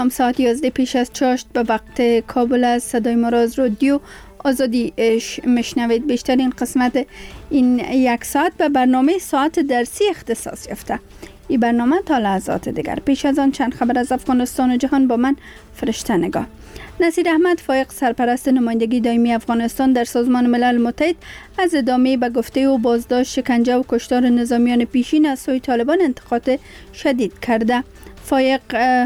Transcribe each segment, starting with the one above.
سلام، ساعت 11 پیش از چاشت به وقت کابل از صدای ما را از رادیو آزادی مشنوید. بیشترین قسمت این یک ساعت به برنامه ساعت درسی اختصاص یافته. این برنامه تا لحظات دیگر. پیش از آن چند خبر از افغانستان و جهان با من فرشته نگاه. نصیر احمد فایق، سرپرست نمایندگی دائمی افغانستان در سازمان ملل متحد، از ادامه به گفته او بازداشت، شکنجه و کشتار نظامیان پیشین از سوی طالبان انتقاد شدید کرده. فایق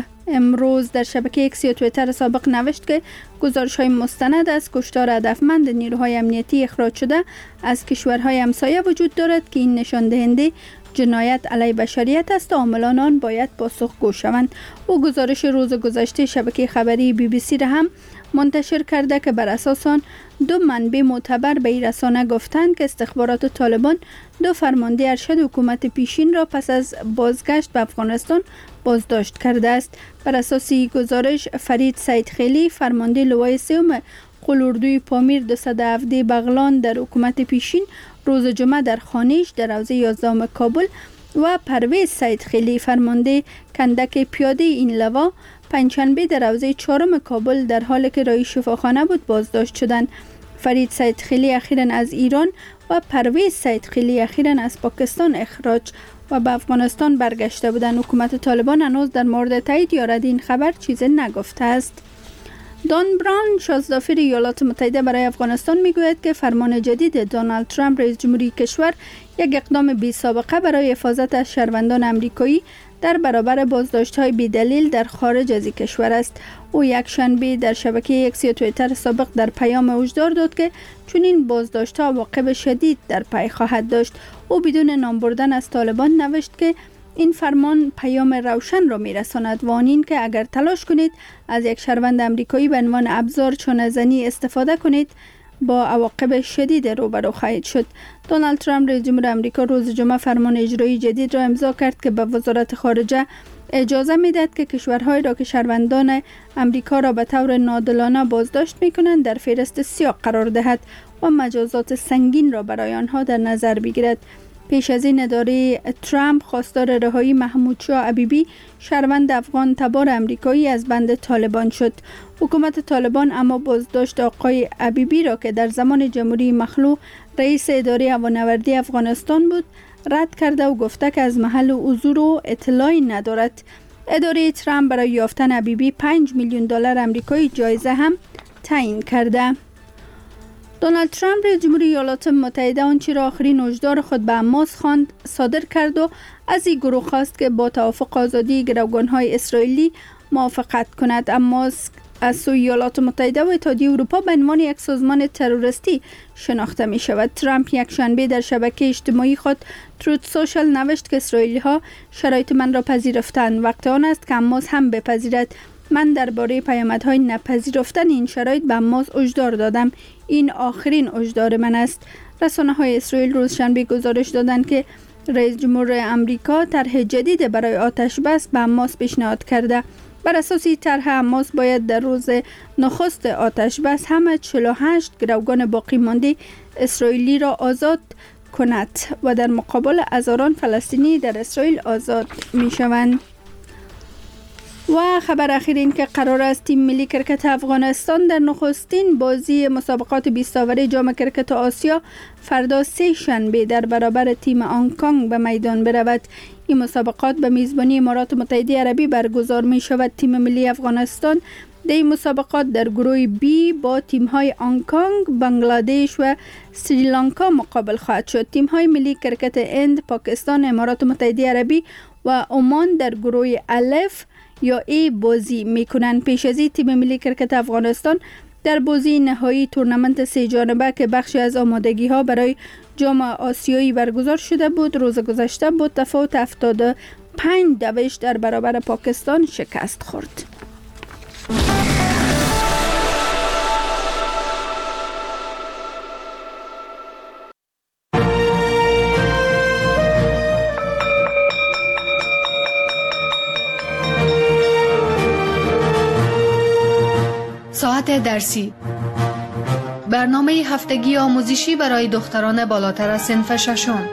امروز در شبکه ایکس یا توییتر سابق نوشت که گزارش‌های مستند از کشتار هدفمند نیروهای امنیتی اخراج شده از کشورهای همسایه وجود دارد که این نشان دهنده جنایت علیه بشریت است و عاملان آن باید پاسخگو شوند. او گزارش روز گذشته شبکه خبری BBC را هم منتشر کرده که بر اساس آن دو منبع معتبر به این رسانه گفتند که استخبارات طالبان دو فرمانده ارشد حکومت پیشین را پس از بازگشت به افغانستان بازداشت کرده است. بر اساس گزارش، فرید سیدخیلی، فرمانده لوای سوم قلوردوی پامیر 217 بغلان در حکومت پیشین، روز جمعه در خانه‌اش در حوزه 11 کابل و پرویز سیدخیلی، فرمانده کندک پیاده این لوا، پنجشنبه در حوزه 4 کابل در حالی که رای شفاخانه بود بازداشت شدند. فرید سیدخیلی اخیراً از ایران و پرویز سیدخیلی اخیراً از پاکستان اخراج و به افغانستان برگشته بودند. حکومت طالبان هنوز در مورد تایید یا رد این خبر چیزی نگفته است. دان براون، شاهزاده‌فر ایالات متحده برای افغانستان، میگوید که فرمان جدید دونالد ترامپ رئیس جمهوری کشور یک اقدام بی سابقه برای حفاظت از شهروندان آمریکایی در برابر بازداشت‌های بی‌دلیل در خارج از کشور است. او یک شنبه در شبکه ایکس یا توییتر سابق در پیام هشدار داد که چنین بازداشت‌ها عواقب شدید در پی خواهد داشت. او بدون نام بردن از طالبان نوشت که این فرمان پیام روشن را می‌رساند و آن این که اگر تلاش کنید از یک شهروند آمریکایی به عنوان ابزار چانه‌زنی استفاده کنید، با عواقب شدید روبرو خواهید شد. دونالد ترامپ رئیس جمهور آمریکا روز جمعه فرمان اجرایی جدید را امضا کرد که به وزارت خارجه اجازه می‌دهد که کشورهایی را که شهروندان آمریکا را به طور ناعادلانه بازداشت می‌کنند در فهرست سیاه قرار دهد و مجازات سنگین را برای آنها در نظر بگیرد. پیش از این اداره ترامپ خواستار رهایی محمود شاه حبیبی، شهروند افغان تبار آمریکایی، از بند طالبان شد. حکومت طالبان اما بازداشت آقای حبیبی را که در زمان جمهوری مخلوع رئیس اداره هوانوردی افغانستان بود رد کرده و گفته که از محل حضور و اطلاعی ندارد. اداره ترامپ برای یافتن حبیبی 5 میلیون دلار آمریکایی جایزه هم تعیین کرده. دونالد ترامپ رئیس جمهور ایالات متحده آنچه را آخرین هشدار خود به حماس خواند صادر کرد و از این گروه خواست که با توافق آزادی گروگان‌های اسرائیلی موافقت کند. حماس از سوی ایالات متحده و اتحادیه اروپا به عنوان یک سازمان تروریستی شناخته می شود. ترامپ یک شنبه در شبکه اجتماعی خود تروت سوشل نوشت که اسرائیلی‌ها شرایط من را پذیرفتند، وقت آن است که حماس هم بپذیرد. من درباره پیامدهای نپذیرفتن این شرایط به حماس هشدار دادم. این آخرین هشدار من است. رسانه‌های اسرائیل روز شنبه گزارش دادند که رئیس جمهور آمریکا طرح جدید برای آتش بس به حماس پیشنهاد کرده. بر اساس این طرح، حماس باید در روز نخست آتش بس همه 48 گروگان باقی مانده اسرائیلی را آزاد کند و در مقابل هزاران فلسطینی در اسرائیل آزاد می شوند. و خبر اخیر این که قرار است تیم ملی کرکت افغانستان در نخستین بازی مسابقات 20 اوره جام کرکت آسیا فردا 3 شنبه در برابر تیم هنگ کنگ به میدان برود. این مسابقات به میزبانی امارات متحده عربی برگزار می شود. تیم ملی افغانستان در این مسابقات در گروه بی با تیم های هنگ کنگ، بنگلادش و سریلانکا مقابل خواهد شد. تیم های ملی کرکت هند، پاکستان، امارات متحده عربی و عمان در گروه الف یا ای بازی میکنند. پیش از این تیم ملی کرکت افغانستان در بازی نهایی تورنمنت 3 جانبه که بخشی از آمادگی ها برای جام آسیایی برگزار شده بود، روز گذشته با تفاوت 75 در برابر پاکستان شکست خورد. ساعت درسی، برنامه هفتگی آموزشی برای دختران بالاتر از صنف ششم.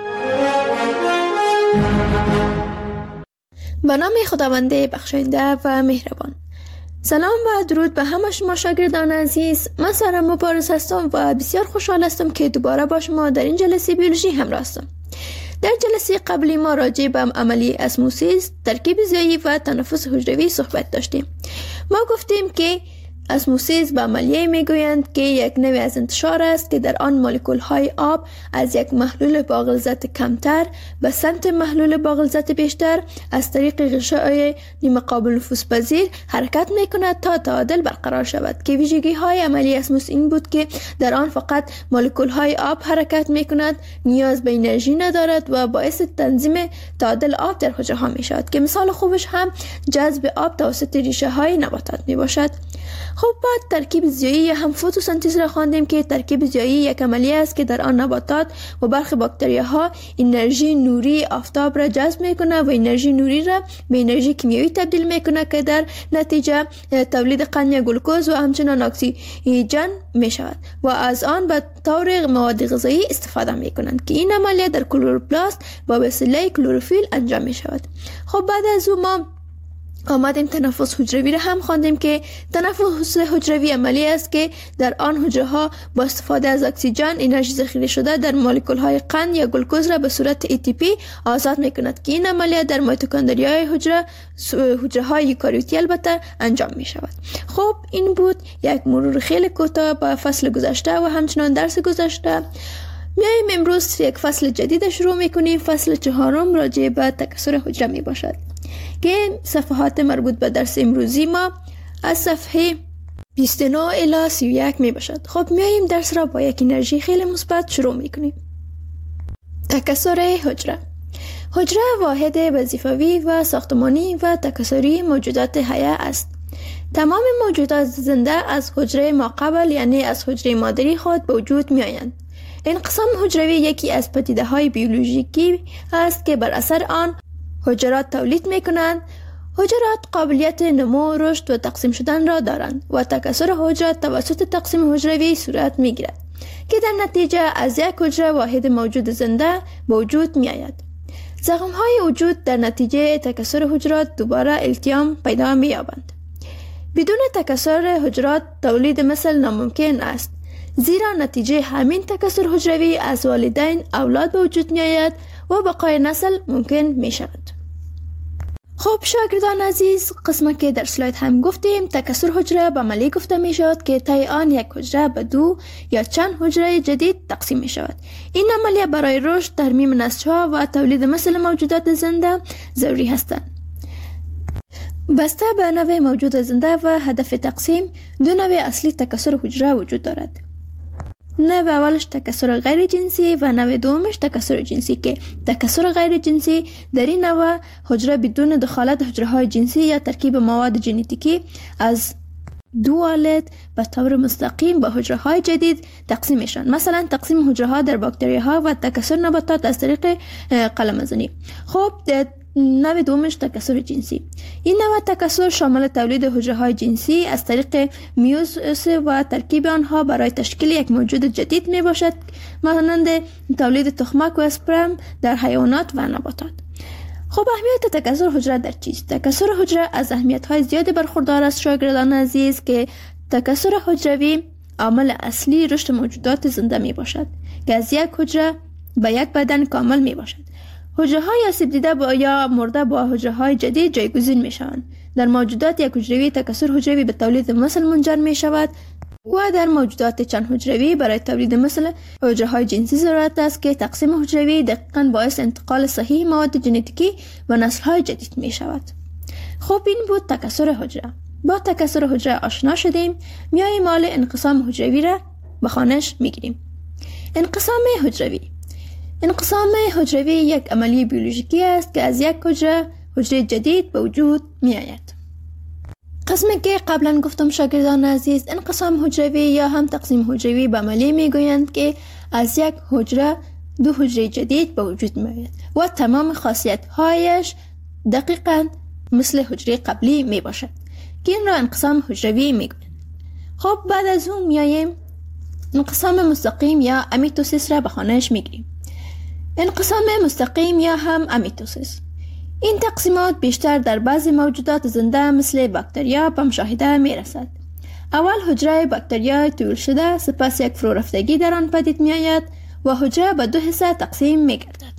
به نام خداوند بخشاینده و مهربان. سلام و درود به همه شما شاگردان عزیز. من سارا مبارز هستم و بسیار خوشحال هستم که دوباره با شما در این جلسه بیولوژی همراه هستم. در جلسه قبلی ما راجع به عملیه اسموسیس، ترکیب زیایی و تنفس حجروی صحبت داشتیم. ما گفتیم که اسموسیس به عملیه میگویند که یک نوع از انتشار است که در آن مولکول های آب از یک محلول با غلظت کمتر به سمت محلول با غلظت بیشتر از طریق غشای نیمه قابل نفوذ پذیر حرکت میکند تا تعادل برقرار شود، که ویژگی های عملیه اسموسیس این بود که در آن فقط مولکول های آب حرکت میکند، نیاز به انرژی ندارد و باعث تنظیم تعادل آب در حجره ها میشود، که مثال خوبش هم جذب آب توسط ریشه های نباتات میباشد. خب بعد ترکیب زیایی یا هم فتوسنتز را خواندیم که ترکیب زیایی یک عملیه است که در آن نباتات و برخی باکتریاها انرژی نوری آفتاب را جذب میکنه و انرژی نوری را به انرژی کیمیایی تبدیل میکنه که در نتیجه تولید قند یا گلوکوز و همچنان اکسیژن میشود و از آن به طور مواد غذایی استفاده میکنند، که این عملیه در کلوروپلاست با وسیله کلروفیل انجام میشود. خب بعد از اون ما آمدیم تنفس حجروی را هم خواندیم که تنفس حجروی عملی است که در آن حجره ها با استفاده از اکسیژن انرژی ذخیره شده در مولکول های قند یا گلوکوز را به صورت ATP آزاد میکند، که این عملیه در میتوکندریای حجره های یوکاریوتی البته انجام می شود. خب این بود یک مرور خیلی کوتاه به فصل گذشته و همچنان درس گذشته. میایم امروز یک فصل جدید شروع میکنیم. فصل 4 راجع به تکثر حجره می باشد که صفحات مربوط به درس امروزی ما از صفحه 29 الی 31 می باشد. خب میاییم درس را با یک انرژی خیلی مثبت شروع میکنیم. تکثر حجره. حجره واحد وظیفوی و ساختمانی و تکثری موجودات حیه است. تمام موجودات زنده از حجره ماقبل یعنی از حجره مادری خود به وجود می آیند. انقسام حجروی یکی از پدیده‌های بیولوژیکی است که بر اثر آن حجرات تولید می کنند. حجرات قابلیت نمو، رشد و تقسیم شدن را دارند و تکثر حجرات توسط تقسیم حجروی صورت می گیرد که در نتیجه از یک حجره واحد موجود زنده به وجود می آید. زخم های وجود در نتیجه تکثر حجرات دوباره التیام پیدا می یابند. بدون تکثر حجرات تولید مثل ناممکن است، زیرا نتیجه همین تکثر حجروی از والدین اولاد به وجود می آید و بقای نسل ممکن می شود. خب شاگردان عزیز، قسمه که در سلاید هم گفتیم تکثر حجره به عملیه گفته می شود که طی آن یک حجره به 2 یا چند حجره جدید تقسیم می شود. این عملیه برای رشد، ترمیم نسل‌ها و تولید مثل موجودات زنده ضروری هستند. بسته به نوع موجود زنده و هدف تقسیم، 2 نوع اصلی تکثر حجره وجود دارد. نوع اولش تکثر غیر جنسی و نوع دومش تکثر جنسی، که تکثر غیر جنسی در این نوع حجره بدون دخالت حجره های جنسی یا ترکیب مواد ژنتیکی از 2 والد به طور مستقیم به حجره های جدید تقسیم میشن. مثلا تقسیم حجره ها در باکتری ها و تکثر نباتات از طریق قلمزنی. خب نوع دومش تکثر جنسی. این نوع تکثر شامل تولید حجره های جنسی از طریق میوزیس و ترکیب آنها برای تشکیل یک موجود جدید می باشد، مانند تولید تخمک و اسپرم در حیوانات و نباتات. خب اهمیت تکثر حجره در چیست؟ تکثر حجره از اهمیت های زیادی برخوردار است شاگردان عزیز، که تکثر حجروی عامل اصلی رشد موجودات زنده می باشد که از یک حجره به یک بدن کامل می باشد. حجره های آسیب دیده یا مرده با حجره های جدید جایگزین می شوند. در موجودات یک حجروی تکثر حجروی به تولید مثل منجر می شود و در موجودات چند حجروی برای تولید مثل حجره های جنسی ضرورت است که تقسیم حجروی دقیقاً باعث انتقال صحیح مواد ژنتیکی و نسل های جدید می شود. خب این بود تکثر حجره. با تکثر حجره آشنا شدیم. میاییم حال انقسام حجروی را به خوانش می گیریم. انقسام حجروی. انقسام حجروی یک عملیه بیولوژیکی است که از یک حجره جدید به وجود می آید. قسمی که قبلا گفتم شاگردان عزیز، انقسام حجروی یا هم تقسیم حجروی به عملیه می گویند که از یک حجره 2 حجره جدید به وجود می آید و تمام خاصیت هایش دقیقاً مثل حجره قبلی می باشد، که این را انقسام حجروی می گویند. خب بعد از اون میاییم انقسام مستقیم یا امیتوسیس را به خوانش می گیریم. انقسام مستقیم یا هم امیتوسیس. این تقسیمات بیشتر در بعضی موجودات زنده مثل باکتریا به مشاهده می رسد. اول حجره باکتریا طول شده، سپس یک فرورفتگی در آن پدید می آید و حجره به دو حصه تقسیم می گردد.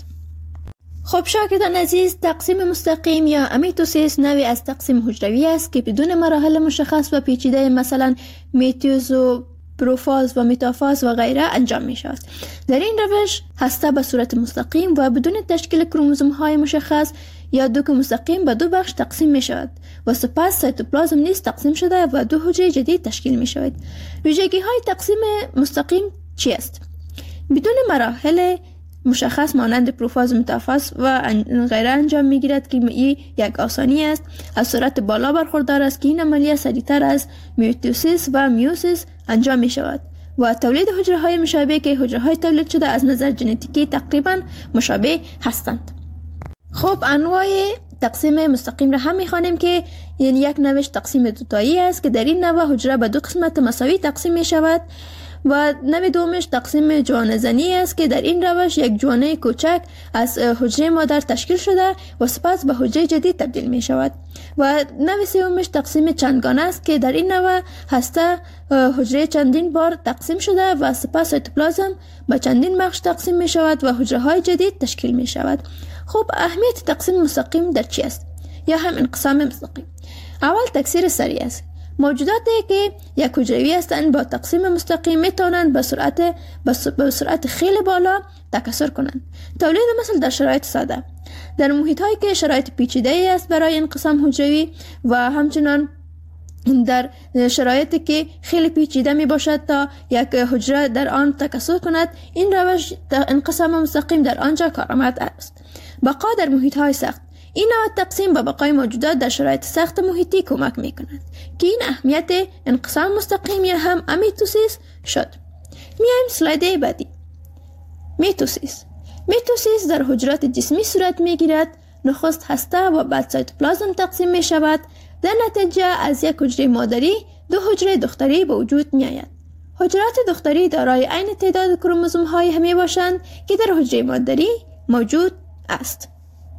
خب شاگردان عزیز، تقسیم مستقیم یا امیتوسیس نوعی از تقسیم حجروی است که بدون مراحل مشخص و پیچیده مثلا میتوز و پروفاز و متافاز و غیره انجام می شود. در این روش هسته به صورت مستقیم و بدون تشکیل کروموزوم های مشخص یا دوک مستقیم به دو بخش تقسیم می شود و سپس سایتوپلازم نیز تقسیم شده و دو حجره جدید تشکیل می شود. ویژگی های تقسیم مستقیم چی است؟ بدون مراحل مشخص مانند پروفاز و متافاز و غیره انجام می گیرد که این یک آسانی است. از سرعت بالا برخوردار است که این عملیه سریعتر از میوتوسیس و میوسیس انجام می شود و تولید حجره های مشابه که حجره های تولید شده از نظر ژنتیکی تقریبا مشابه هستند. خب انواع تقسیم مستقیم را هم می‌خوانیم که یعنی یک نوش تقسیم دوتایی است که در این نوع حجره به دو قسمت مساوی تقسیم می شود و نوع دومش تقسیم جوانه زنی است که در این روش یک جوانه کوچک از حجره مادر تشکیل شده و سپس به حجره جدید تبدیل می شود و نوع سومش تقسیم چندگانه است که در این نوع هسته حجره چندین بار تقسیم شده و سپس سایتوپلازم به چندین بخش تقسیم می شود و حجره های جدید تشکیل می شود. خب اهمیت تقسیم مستقیم در چی است؟ یا هم انقسام مستقیم. اول تکثیر سریع است. موجوداتی که یک حجروی هستند با تقسیم مستقیم می توانند به سرعت خیلی بالا تکثر کنند. تولید مثل در شرایط ساده. در محیط هایی که شرایط پیچیده است برای انقسام حجروی و همچنان در شرایطی که خیلی پیچیده می باشد تا یک حجره در آن تکثر کند، این روش انقسام مستقیم در آنجا کارآمد است. بقا در محیط های سخت. این نوع تقسیم به بقای موجودات در شرایط سخت محیطی کمک می کند که این اهمیت انقسام مستقیم یا هم امیتوسیس شد. میایم سلاید بعدی. میتوسیس در حجرات جسمی صورت می گیرد. نخست هسته و بعد سایتوپلازم تقسیم می شود. در نتیجه از یک حجره مادری دو حجره دختری به وجود می آید. حجرات دختری دارای عین تعداد کروموزوم های همی باشند که در حجره مادری موجود است.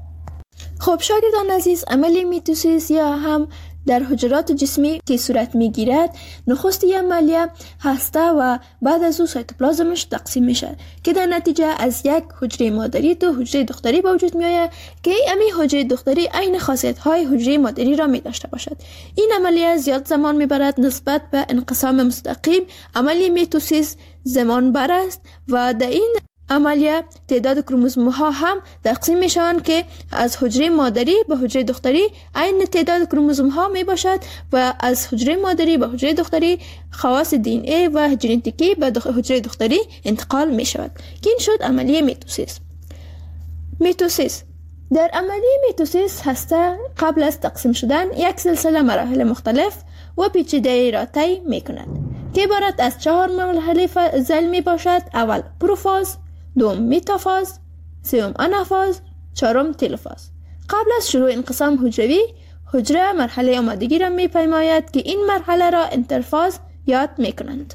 خب شاگردان عزیز، عمل میتوسیس یا هم در حجرات جسمی که صورت می گیرد، نخست عملیه هسته و بعد از او سایتوپلازمش تقسیم می شد که در نتیجه از یک حجره مادری دو حجره دختری به وجود می آید که این حجره دختری عین خاصیت های حجره مادری را می داشته باشد. این عملیه زیاد زمان می برد نسبت به انقسام مستقیم. عملی میتوسیس زمان بر است و در این عملیه تعداد کروموزوم ها هم تقسیم می شوند که از حجره مادری به حجره دختری عین تعداد کروموزوم ها می باشد و از حجره مادری به حجره دختری خواص دی ان ای و ژنتیکی به حجره دختری انتقال می شود که این شد عملیه میتوسیس. در عملیه میتوسیس هسته قبل از تقسیم شدن یک سلسله مراحل مختلف و پیچیده را طی می کند که عبارت از 4 مرحله فاز می باشد. اول پروفاز، دوم متافاز، سوم آنافاز، چهارم تلوفاز. قبل از شروع انقسام حجروی، حجره مرحله آمادگی را می پیماید که این مرحله را انترفاز یاد می کنند.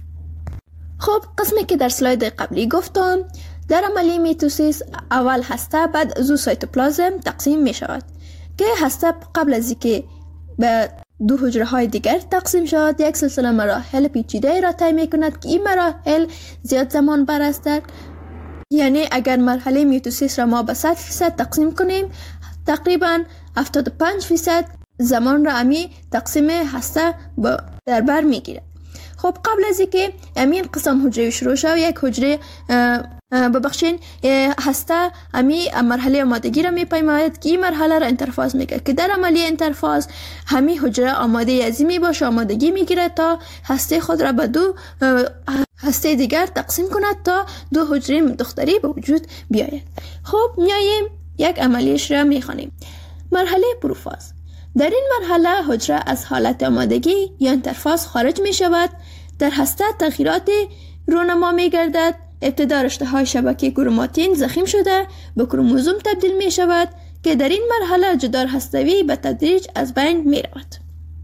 خب قسمی که در سلاید قبلی گفتم، در عملیه میتوسیس اول هسته بعد از سایتوپلازم تقسیم می شود که هسته قبل از اینکه به دو حجره های دیگر تقسیم شود یک سلسله مراحل پیچیده را طی می کند که این مراحل زیاد زمان بر است. یعنی اگر مرحله میتوسیس را ما به 100% تقسیم کنیم، تقریبا 75% زمان را امی تقسیم هسته در بر می گیرد. خب قبل از اینکه امین قسم حجره شروع شد، یک حجره ببخشین هسته امی مرحله آمادگی را می پیماید که این مرحله را انترفاز میگه که در عملیه انترفاز همی حجره آماده ازی می باشه، آمادگی می گیرد تا هسته خود را به دو هسته دیگر تقسیم کند تا دو حجره دختری به وجود بیاید. خب میاییم یک عملیش را می خوانیم. مرحله پروفاز. در این مرحله حجره از حالت آمادگی یا انترفاز خارج می شود. در هسته تغییرات رونما می گردد. ابتدا رشته های شبکه کروماتین ضخیم شده به کروموزوم تبدیل می شود که در این مرحله جدار هستوی به تدریج از بین می رود.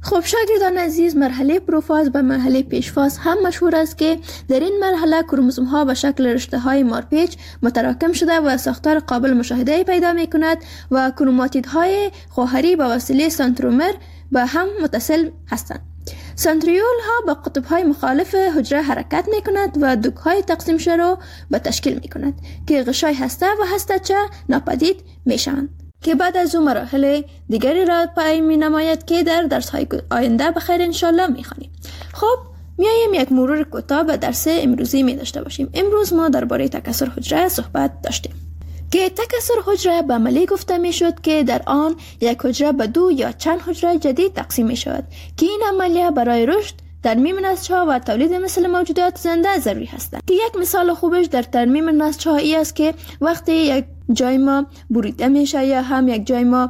خب شاگردان عزیز، مرحله پروفاز و مرحله پیشفاز هم مشهور است که در این مرحله کروموزوم ها به شکل رشته های مارپیچ متراکم شده و ساختار قابل مشاهده پیدا می کند و کروماتید های خواهری به وسیله سنترومر به هم متصل هستند. سنتریول ها با قطب های مخالف حجره حرکت می کند و دوک های تقسیم شده را به تشکیل می کند که غشای هسته و هسته‌چه ناپدید می شوند که بعد از اون مراحل دیگری را پای می نماید که در درس های آینده بخیر انشالله می خوانیم. خب میایم یک مرور کوتاه به درس امروزی می داشته باشیم. امروز ما درباره تکثر حجره صحبت داشتیم که تکثر حجره به عملی گفته می شد که در آن یک حجره به دو یا چند حجره جدید تقسیم می شود که این عملیه برای رشد، ترمیم نسج‌ها و تولید مثل موجودات زنده ضروری هستند. که یک مثال خوبش در ترمیم نسج‌ها ای است که وقتی یک جای ما بریده میشه یا هم یک جای ما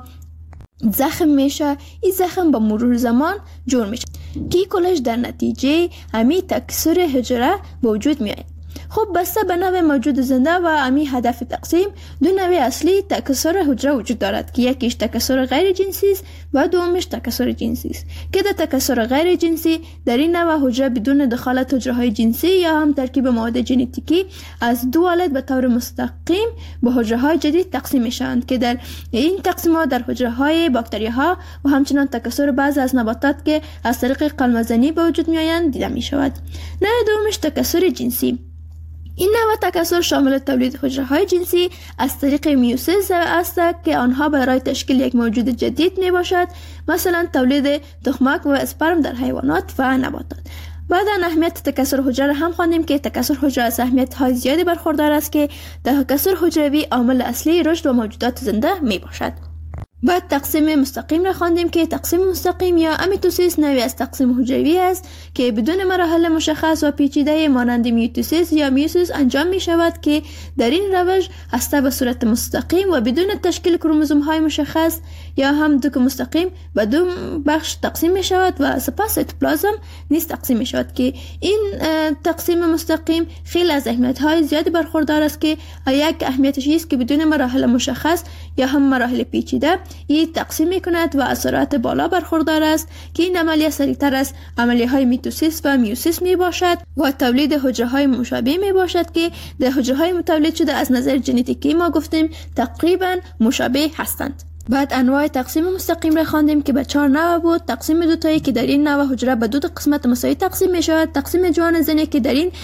زخم میشه، این زخم با مرور زمان جور میشه که کلش در نتیجه همین تکثر حجره به وجود میاد. خب بسته به نوع موجود زنده و امی هدف تقسیم، دو نوع اصلی تکثر حجره وجود دارد که یکیش تکثر غیر جنسی است و دومش تکثر جنسی است که در تکثر غیر جنسی در این نوع حجره بدون دخالت حجره های جنسی یا هم ترکیب مواد ژنتیکی از دو والد به طور مستقیم به حجره های جدید تقسیم میشوند که در این تقسیمات در حجره های باکتری ها و همچنان تکثر بعضی از نباتات که از طریق قلمزنی به وجود میآیند دیده می شود. نوع دومش تکثر جنسی. این نوع تکثر شامل تولید حجره های جنسی از طریق میوسیس است که آنها برای تشکیل یک موجود جدید می باشد، مثلا تولید تخمک و اسپرم در حیوانات و نباتات. بعد اهمیت تکثر حجره هم خواندیم که تکثر حجره از اهمیت های زیادی برخوردار است که تکثر حجروی عامل اصلی رشد و موجودات زنده می باشد. بعد تقسیم مستقیم را خواندیم که تقسیم مستقیم یا امیتوسیس نوعی از تقسیم حجروی است که بدون مراحل مشخص و پیچیده مانند میوتوسیس یا میوسیس انجام می شود که در این روش هسته به صورت مستقیم و بدون تشکیل کروموزوم های مشخص یا هم دوک مستقیم به دو بخش تقسیم می شود و سپس سیتوپلازم نیز تقسیم می شود که این تقسیم مستقیم خیلی از اهمیت های زیادی برخوردار است که یک اهمیتش است که بدون مراحل مشخص یا هم مراحل پیچیده این تقسیم می کند و از سرعت بالا برخوردار است که این عملیه سریعتر از عملیه های میتوسیس و میوسیس می باشد و تولید حجره های مشابه می باشد که در حجره های متولد شده از نظر ژنتیکی ما گفتیم تقریبا مشابه هستند. بعد انواع تقسیم مستقیم را خواندیم که به 4 نوع بود. تقسیم دوتایی که در این نوع حجره به 2 قسمت مساوی تقسیم می شود. تقسیم جوان زنی که در این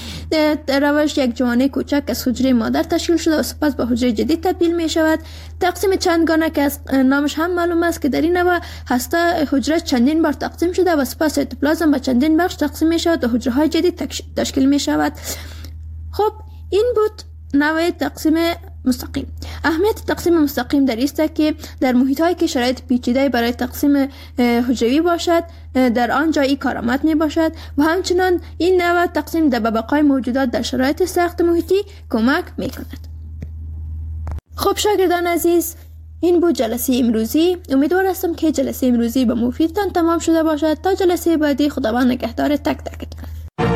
روش یک جوانه کوچک از حجره مادر تشکیل شده و سپس به حجره جدید تبدیل می شود. تقسیم چندگانه که از نامش هم معلوم است که در این نوع هسته حجره چندین بار تقسیم شده و سپس سیتوپلازم به چندین بخش تقسیم می شود و حجره های جدید تشکیل می شود. خب این بود نوع تقسیم مستقیم. اهمیت تقسیم مستقیم در است که در محیط هایی که شرایط پیچیده برای تقسیم حجروی باشد در آنجا این کارآمد می باشد و همچنان این نوع تقسیم در بقای موجودات در شرایط سخت محیطی کمک می کند. خب شاگردان عزیز، این بود جلسه امروزی. امیدوار هستم که جلسه امروزی به مفیدتان تمام شده باشد. تا جلسه بعدی خداوند نگهدار تک تکتان.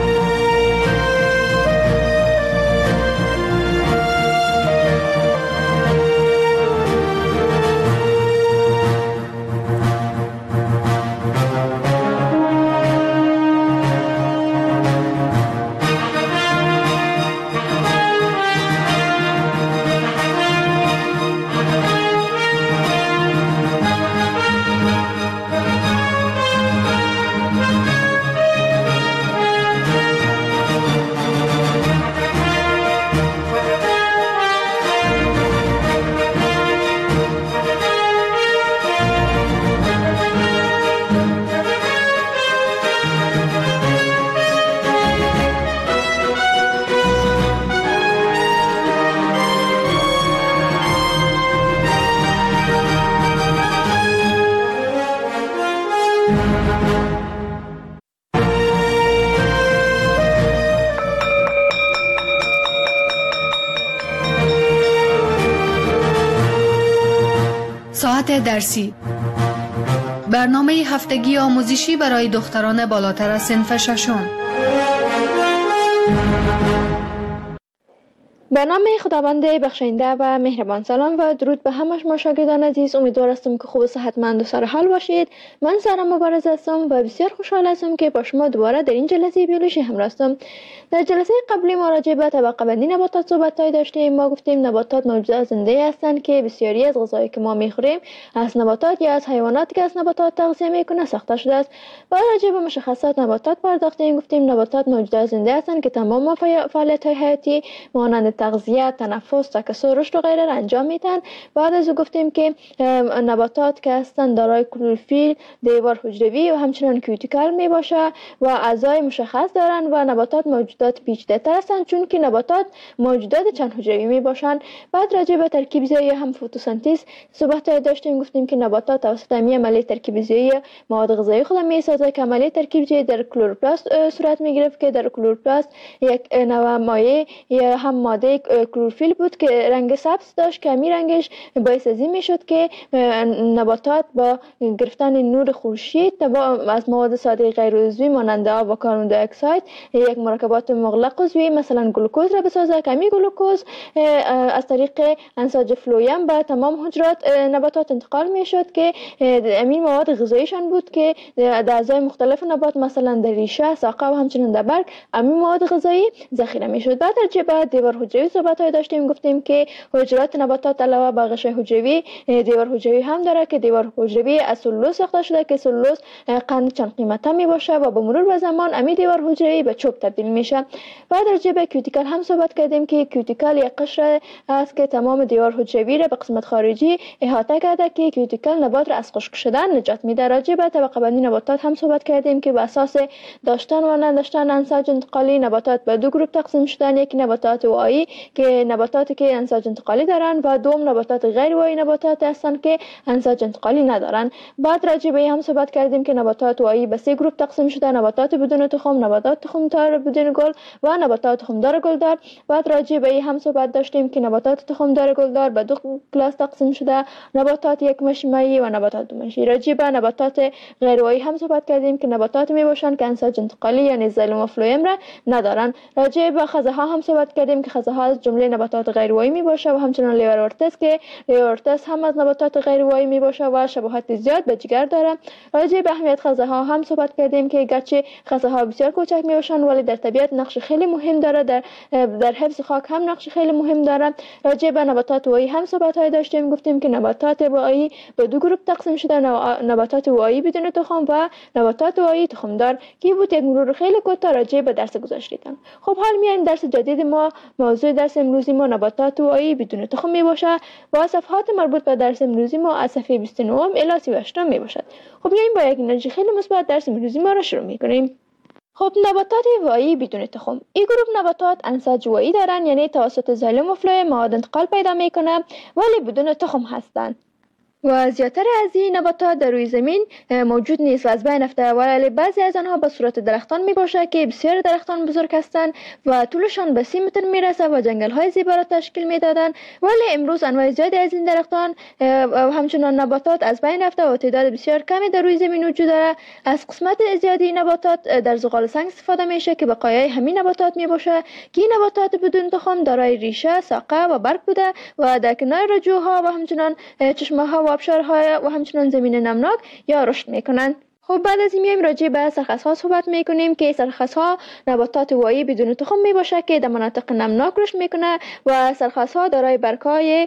ساعت درسی، برنامه هفتگی آموزشی برای دختران بالاتر از صنف ششم. به نام خداوند بخشنده و مهربان. سلام و درود به همه شما شاگردان عزیز. امیدوار هستم که خوب و صحتمند و سرحال باشید. من سارا مبارز هستم و بسیار خوشحال هستم که با شما دوباره در این جلسه بیولوژی همراه هستم. در جلسه قبلی ما راجع به طبقه بندی نباتات صحبت داشتیم. ما گفتیم نباتات موجودات زنده هستند که بسیاری از غذایی که ما میخوریم از نباتات یا از حیواناتی که از نباتات تغذیه میکنه ساخته شده است. و راجع به مشخصات نباتات پرداختیم. گفتیم نباتات موجودات زنده هستند که تمام فعالیت‌های حیاتی مانند تغذیه، تنفس، تکثر، رشد و غیره را انجام میدن. بعد از او گفتیم که نباتات که هستند دارای کلروفیل، دیوار حجروی و همچنین کیوتیکل می باشه و اعضای مشخص دارند و نباتات موجودات پیچیده‌تر هستند چون که نباتات موجودات چند حجروی می باشند. بعد راجع به ترکیب زیایی هم فتوسنتز صحبت داشتیم. گفتیم که نباتات توسط همین عملیه ترکیب زیایی مواد غذایی خود می سازه که عملیه ترکیب زیایی در کلروپلاست صورت می گرفت که در کلروپلاست یک نوع مایع یا هم ماده کلروفیل بود که رنگ سبز داشت که همین رنگش باعث از این میشد که نباتات با گرفتن نور خورشید از مواد ساده غیر عضوی مانند آب و کربن دی اکساید یک مرکبات مغلق عضوی مثلا گلوکوز را بسازه که همین گلوکوز از طریق انساج فلویم به تمام حجرات نباتات انتقال میشد که همین مواد غذاییشان بود که در اعضای مختلف نبات مثلا در ریشه، ساقه و همچنین در برگ همین مواد غذایی ذخیره میشد. بعد در دیوار حجروی صحبت داشتیم. گفتیم که حجرات نباتات علاوه بر غشای حجروی دیوار حجروی هم داره که دیوار حجروی از سلولوز ساخته شده که سلولوز قند چند قیمته می باشه و با مرور زمان امی دیوار حجروی به چوب تبدیل میشه. بعد راجع به کیوتیکل هم صحبت کردیم که کیوتیکل یک قشر است که تمام دیوار حجروی را به قسمت خارجی احاطه کرده که کیوتیکل نبات را از خشک شدن نجات میده. راجع به طبقه بندی نباتات هم صحبت کردیم که بر اساس داشتن و نداشتن انساج انتقالی نباتات به دو گروه تقسیم شدن. یک نباتات وایی که نباتاتی که انساج انتقالی دارن و دوم نباتات غیر وایی نباتات هستند که انساج انتقالی ندارن. بعد راجع به هم صحبت کردیم که نباتات وایی به سه گروه تقسیم شده: نباتات بدون تخم، نباتات تخمدار بدون گل و نباتات تخمدار گلدار. بعد راجع به هم صحبت داشتیم که نباتات تخمدار گلدار به دو کلاس تقسیم شده: نباتات یک مشمعی و نباتات دو مشمعی. راجع به نباتات غیر وایی هم صحبت کردیم که نباتات می باشند که انساج انتقالی یعنی زایلم و فلویم را ندارن. راجع به خزه ها هم صحبت کردیم که خزه ها از جمله نباتات غیر وایی می باشه و همچنین لیورورتس که لیورورتس هم از نباتات غیر وایی می باشه و شباهت زیاد به جگر داره. راجع به اهمیت خزه ها هم صحبت کردیم که گرچه خزه ها بسیار کوچک می باشند ولی در طبیعت نقش خیلی مهم داره، در حفظ خاک هم نقش خیلی مهم داره. راجع به نباتات وایی هم صحبت های داشتیم. گفتیم که نباتات وایی به دو گروه تقسیم شده: نباتات وایی بدون تخم و نباتات وایی تخمدار. کی بود یک مرور خیلی کوتاه راجع به درس گذشته. خب حال میایم درس جدید ما. موضوع درس امروزی ما نباتات وایی بدون تخم می باشه و صفحات مربوط به درس امروزی ما از صفحه 29 الی 38 می باشد. خب بیایم با یک انرژی خیلی مثبت درس امروزی ما را شروع می کنیم. خب نباتات وایی بدون تخم. این گروه نباتات انساج وایی دارن، یعنی توسط زایلم و فلویم مواد انتقال پیدا میکنه ولی بدون تخم هستند. و زیاتر از این نباتات در روی زمین موجود نیست و از بین رفته، ولی بعضی از آنها به صورت درختان می باشه که بسیار درختان بزرگ هستند و طولشان به 30 متر می رسه و جنگل های زیبا را تشکیل می دادن. ولی امروز انواع زیادی از این درختان و همچنان نباتات از بین رفته و تعداد بسیار کمی در روی زمین وجود داره. از قسمت زیادی نباتات در زغال سنگ استفاده میشه که بقایای همین نباتات می باشه که این نباتات بدون تخم دارای ریشه، ساقه و برگ بوده و در کنار رجوها و همچنان چشمه ها و آبشارهای و همچنان زمین نمناک یا رشد میکنند. خب بعد از این میایم راجع به سرخس ها صحبت میکنیم که سرخس ها نباتات وایی بدون تخم می باشه که در مناطق نمناک رشد میکنه و سرخس ها دارای برگ‌های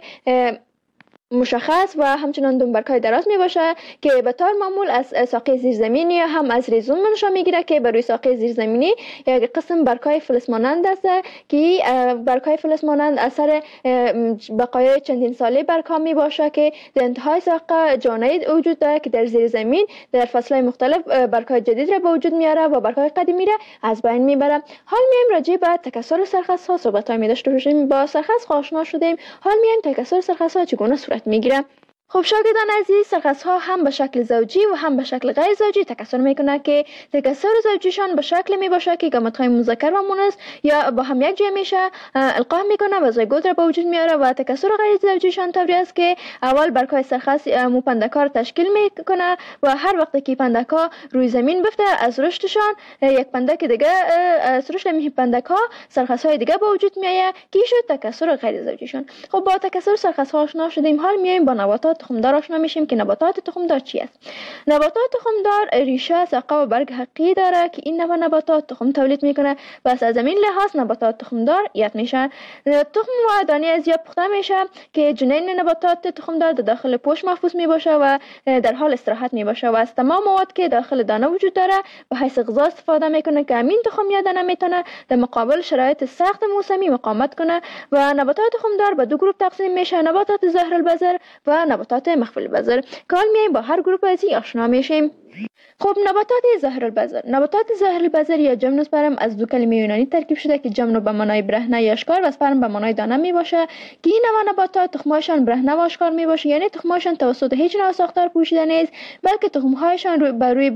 مشخص و همچنان دنبرکای دراز می باشه که به طور معمول از ساقه زیرزمینی یا هم از ریزوم منشأ میگیره که بر روی ساقه زیرزمینی یک قسم برگ‌های فلز مانند است که برگ‌های فلز مانند اثر بقایای چندین ساله برگ‌ها می باشه که در انتهای ساقه جانید وجود داره که در زیر زمین در فصل‌های مختلف برگ‌های جدید را به وجود میاره و برگ‌های قدیمی را از بین میبره. حال میایم راجع به تکثر سرخس ها صحبت های می داشته باشیم. با سرخس آشنا شدیم. حال میایم تکثر سرخس ها چگونه صورت میگیره. خب شاگردان عزیز، سرخس‌ها هم به شکل زوجی و هم به شکل غیر زوجی تکثر میکنه که تکثر زوجیشان به شکل می باشه که گامت‌های مذکر و مؤنث یا با هم یک جای میشه القا میکنه و زایگوت را به وجود میاره و تکثر غیر زوجیشان طوری است که اول برگ‌های سرخس پندک‌ها تشکیل میکنه و هر وقت که پندک‌ها روی زمین بفته از رشدشان یک پندک دیگه از رشد این پندک‌ها سرخس‌های دیگه به وجود میاد که شد تکثر غیر زوجیشان. خب با تکثر سرخس‌ها آشنا شدیم، حال میایم با نباتات تخمدار آشنا میشیم که نباتات تخمدار چی است. نباتات تخمدار ریشه، ساقه و برگ حقیقی داره که این نوع نباتات تخم تولید میکنه. بس از این لحاظ نباتات تخمدار یاد میشن. تخم و دانه از یا پخته میشه که جنین نباتات تخمدار در داخل پوست محفوظ میباشه و در حال استراحت میباشه و از تمام مواد که داخل دانه وجود داره به حیث غذا استفاده میکنه که همین تخم یا دانه میتونه در مقابل شرایط سخت موسمی مقاومت کنه. و نباتات تخمدار به دو گروه تقسیم میشه، نباتات ظاهر البذر و نباتات مخفی البذر. که حال میایم با هر گروه از این آشنا میشیم. خب نباتات ظاهر البذر. نباتات ظاهر البذر یا جمنوس پرم از دو کلمه یونانی ترکیب شده که جمنو به معنای برهنه یا اشکار و پرم به معنای دانه می باشه که این نوع نباتات تخمهایشان برهنه و اشکار می باشه، یعنی تخمهایشان توسط هیچ نوع ساختار پوشیده نیست، بلکه تخمهایشان روی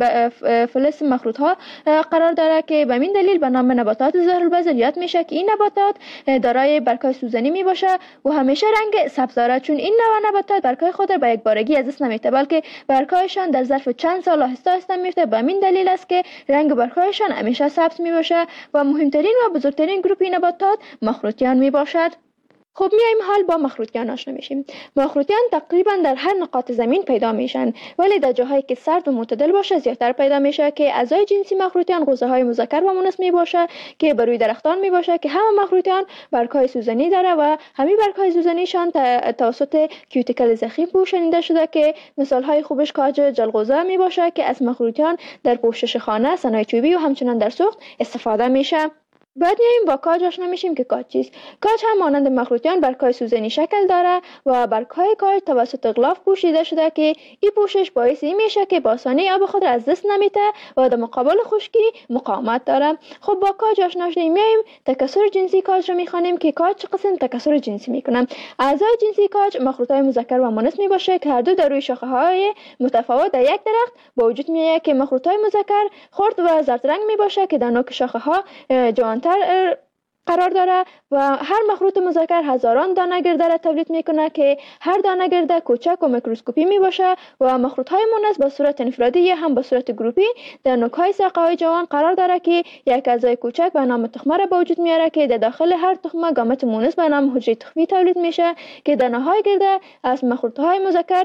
فلز مخروط ها قرار داره که به این دلیل به نام نباتات ظاهر البذر یاد میشه که این نباتات دارای برگ‌های سوزنی می باشه و همیشه رنگ سبز داره، چون این نوع نباتات برگ‌های خود را به یک بارگی از دست نمیده، بلکه برگ‌هایشان در ظرف چند سال آهسته آهسته میفته. به همین دلیل است که رنگ برگ‌هایشان همیشه سبز می باشه و مهمترین و بزرگترین گروه نباتات مخروطیان می باشد. خب میایم حال با مخروطیان آشنا میشیم. مخروطیان تقریبا در هر نقاط زمین پیدا میشن، ولی در جاهایی که سرد و معتدل باشه زیادتر پیدا میشه که اعضای جنسی مخروطیان غوزه‌های مذکر و مؤنث می باشه که بر روی درختان می باشه که همه مخروطیان برگ‌های سوزنی داره و همین برگ‌های سوزنیشان توسط کیوتیکل زخیم پوشانیده شده که مثال‌های خوبش کاج جلغوزه می باشه که از مخروطیان در پوشش خانه، صنایع چوبی و همچنین در سوخت استفاده میشه. بعد میایم با کاج آشنا میشیم که کاج چیست. کاج هم مانند مخروطیان برگ‌های سوزنی شکل داره و برگ‌های کاج توسط غلاف پوشیده شده که این پوشش باعث این میشه که با آسانی آب خود را از دست نمیده و در مقابل خشکی مقاومت داره. خب با کاج آشنا شدیم، میایم تکثر جنسی کاج رو میخوانیم که کاج چه قسم تکثر جنسی میکنن. اعضای جنسی کاج مخروطهای مذکر و مؤنث میباشه که هر دو در روی شاخه‌های متفاوت در یک درخت با وجود میاد که مخروطهای مذکر خرد و زرد رنگ میباشه که در نوک شاخه‌ها جوانتر قرار داره و هر مخروط مذکر هزاران دانه گرده را تولید میکنه که هر دانه گرده کوچک و میکروسکوپی می باشه و مخروط های مؤنث به صورت انفرادی یا هم به صورت گروپی در نوک های ساقه های جوان قرار داره که یک اعضای کوچک به نام تخمه را به وجود میاره که در داخل هر تخمه گامت مؤنث به نام حجره تخمی تولید میشه که دانه های گرده از مخروط های مذکر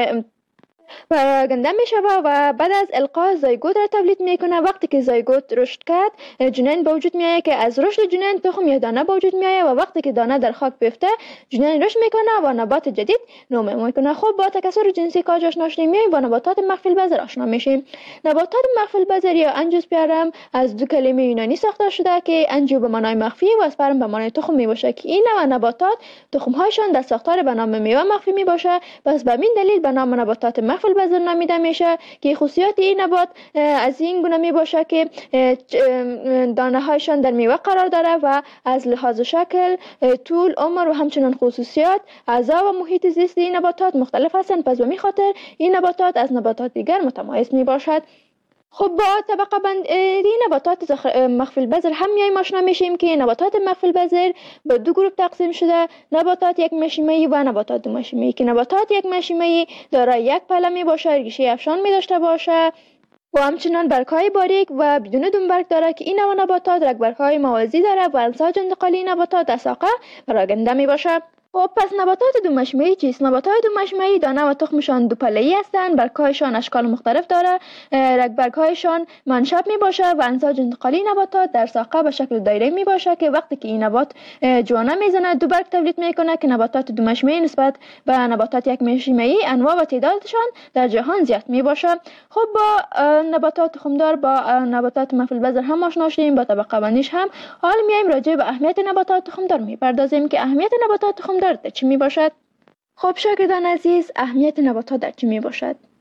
پراگنده می شود و بعد از القاء زایگوت را تولید میکنه. وقتی که زایگوت رشد کرد جنین به وجود میاد که از رشد جنین تخم یا دانه به وجود میاد و وقتی که دانه در خاک بیفته جنین رشد میکنه و نبات جدید نمو میکنه. خب با تکثر جنسی کاج آشنا شدیم، میایم با نباتات مخفی البذر آشنا میشیم. نباتات مخفی البذر یا انجیوسپرم از دو کلمه یونانی ساخته شده که انجیو به معنای مخفی و اسپرم به معنای تخم میباشه که این نوع نباتات تخم هایشان در ساختار به نام میوه مخفی میباشه. پس به این دلیل به نام نباتات مخفی البذر نامیده میشه که خصوصیات این نبات از این گونه می باشه که دانه هایشان در میوه قرار داره و از لحاظ شکل، طول، عمر و همچنین خصوصیات اعضا و محیط زیست این نباتات مختلف هستند. پس به این خاطر این نباتات از نباتات دیگر متمایز می باشد. خب با طبقه بندی نباتات مخفی البذر هم میایم آشنا میشیم که نباتات مخفی البذر به دو گروه تقسیم شده، نباتات یک مشیمه‌ای و نباتات دو مشیمه‌ای که نباتات یک مشیمه‌ای دارای یک پله می باشه، ریشه افشان می داشته باشه و همچنان برگ‌های باریک و بدون دنبرگ داره که این نوع نباتات رگبرگ‌های موازی داره و انساج انتقالی نباتات در ساقه پراگنده می باشه. خب پس نباتات دو مشیمه‌ای چیست؟ نباتات دو مشیمه‌ای دانه و تخمشان دو پله‌ای هستند، برگ‌هایشان اشکال مختلف داره، رگبرگ‌هایشان منشب می باشه و انساج انتقالی نباتات در ساقه به شکل دایره می باشه که وقتی که این نبات جوانه میزنه دو برگ تولید میکنه که نباتات دو مشیمه‌ای نسبت به نباتات یک مشیمه‌ای انواع و تعدادشان در جهان زیاد می باشه. خب با نباتات تخمدار با نباتات مخفی البذر هم آشنا شدیم، با طبقه بندیش هم. حالا میایم راجع به اهمیت نباتات تخمدار میپردازیم که اهمیت نباتات تخمدار در چی می باشد؟ خب شاگردان عزیز، اهمیت نباتات در چی می باشد؟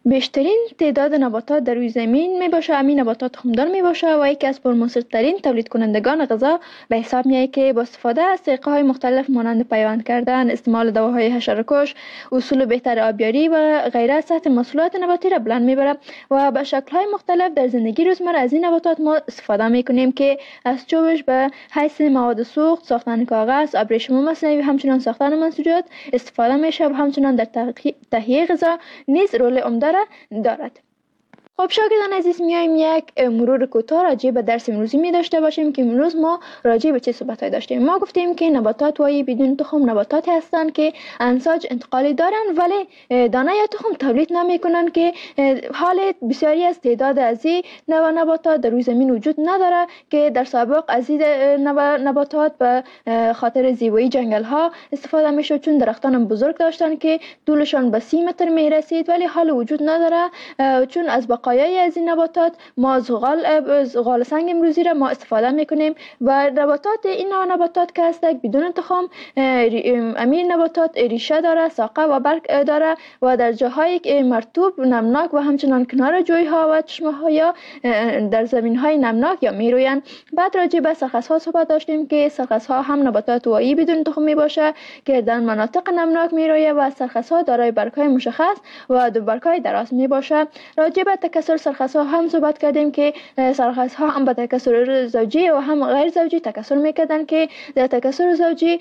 بیشترین تعداد نباتات در روی زمین می باشه، همین نباتات تخمدار می باشه و یکی از پرمصرف‌ترین تولید کنندگان غذا به حساب میاد که با استفاده از طریقه‌های مختلف مانند پیوند کردن، استعمال دواهای حشره‌کش، اصول بهتر آبیاری و غیره سطح محصولات نباتی را بلند میبره و به شکل‌های مختلف در زندگی روزمره از این نباتات ما استفاده میکنیم که از چوبش به حیث مواد سوخت، ساختن کاغذ، ابریشم مصنوعی، همچنین ساختن منسوجات استفاده میشه و همچنین در تهیه غذا نیز رول عمده را دارد. خب شاگردان عزیز، میایم یک مرور کوتاه راجع به درس امروزی می داشته باشیم که امروز ما راجع به چه صحبت‌هایی داشتیم. ما گفتیم که نباتات وای بدون تخم نباتاتی هستند که انساج انتقالی دارند ولی دانه یا تخم تولید نمی‌کنند، که حال بسیاری از تعداد از این نباتات در روی زمین وجود نداره که در سابق از این نباتات به خاطر زیبایی جنگل‌ها استفاده می‌شد، چون درختان بزرگ داشتن که طولشان به 30 متر می‌رسید، ولی حال وجود نداره چون از بقایای از این نباتات ما زغال سنگ امروزی را ما استفاده میکنیم و نباتات این نباتات که هستند بدون تخم، امین نباتات ریشه داره، ساقه و برگ داره و در جاهای مرطوب، نمناک و همچنان کنار جویها و چشمه ها یا در زمین های نمناک یا میرویند. بعد راجع به سرخس ها صحبت داشتیم که سرخس ها هم نباتات وایی بدون تخم می باشه که در مناطق نمناک میرویه و سرخس ها دارای برگ های مشخص و دو برگ های دراز می باشه. راجع به تکثر سرخس ها هم صحبت کردیم که سرخس ها هم به تکثر زوجی و هم غیر زوجی تکثر میکردن که در تکثر زوجی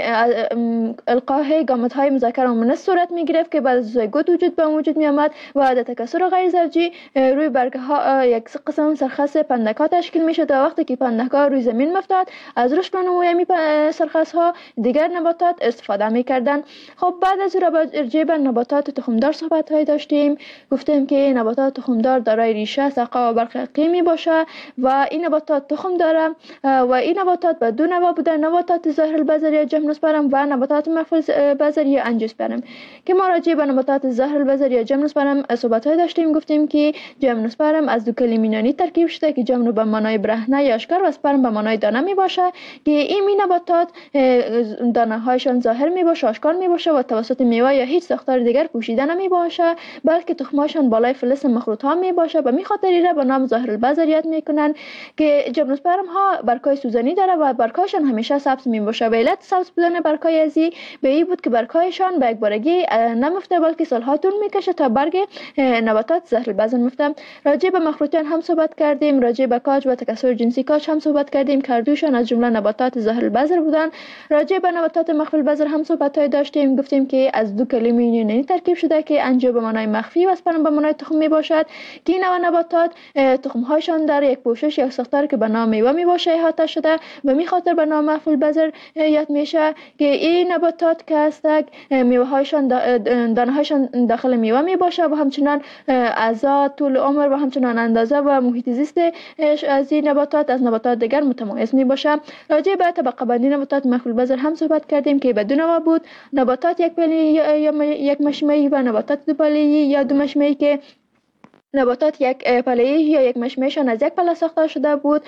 القاء گامت های مذکر و مؤنث صورت میگرفت که بعد از زیگوت وجود می آمد و در تکثر غیر زوجی روی برگ ها یک قسم سرخس پندک ها تشکیل میشد و وقتی که پندک ها روی زمین میافتاد از رشد و نمو سرخس ها دیگر نباتات استفاده میکردن. خب بعد از راجع به نباتات تخمدار صحبت های داشتیم. گفتیم که نباتات تخمدار دارای ریشه، ساقه و برگ حقیقی باشه و این نباتات تخم داره و این نباتات به دو نوع بوده: نباتات ظاهر البذر یا جیمنوسپرم و نباتات مخفی البذر یا انجیوسپرم. که ما راجع به نباتات ظاهر البذر یا جیمنوسپرم صحبت های داشتیم. گفتیم که جیمنوسپرم از دو کلمه یونانی ترکیب شده که جیمنو به معنای برهنه یا آشکار و سپرم به معنای دانه می باشه که این نباتات دانه هایشان ظاهر می باشه، آشکار می باشه و توسط میوه یا هیچ ساختار دیگر پوشیده نمی باشه، بلکه تخمهاشان بالای فلز مخروط ها می باشه. به می خاطر را به نام ظاهر البذر یاد میکنن که جیمنوسپرم ها برگ‌های سوزنی داره و برگ‌هایشان همیشه سبز می باشه. به علت سبز بودن برگ‌های ازی به این بود که برگ‌هایشان به یک بارگی نمیفته بلکه سالها طول میکشه تا برگ نباتات ظاهر البذر میفته. راجع به مخروطیان هم صحبت کردیم، راجع به کاج و تکثر جنسی کاج هم صحبت کردیم که هر دوشان از جمله نباتات ظاهر البذر بودن. راجع به نباتات مخفی البذر هم صحبت های داشتیم. گفتیم که از دو کلمه یونانی ترکیب شده که انجو به معنای مخفی و اسپرم به معنای تخم می باشد که این نوع نباتات تخم هایشان در یک پوشش یا ساختار که به نام میوه می باشه احاطه شده و می خاطر به نام مخفی البذر یاد میشه که این نباتات که هستند میوه هایشان دانه هایشان داخل میوه می باشه و همچنان اعضا، طول عمر و همچنان اندازه و محیط زیست از این نباتات از نباتات دیگر متمایز می باشه. راجع به طبقه بندی نباتات مخفی البذر هم صحبت کردیم که به دو نوع بود: نباتات یک پله یا یک مشمعی و نباتات دو پله یا دو مشمعی که نباتات یک پله‌ای یا یک مشمعیشان از یک پله ساخته شده بود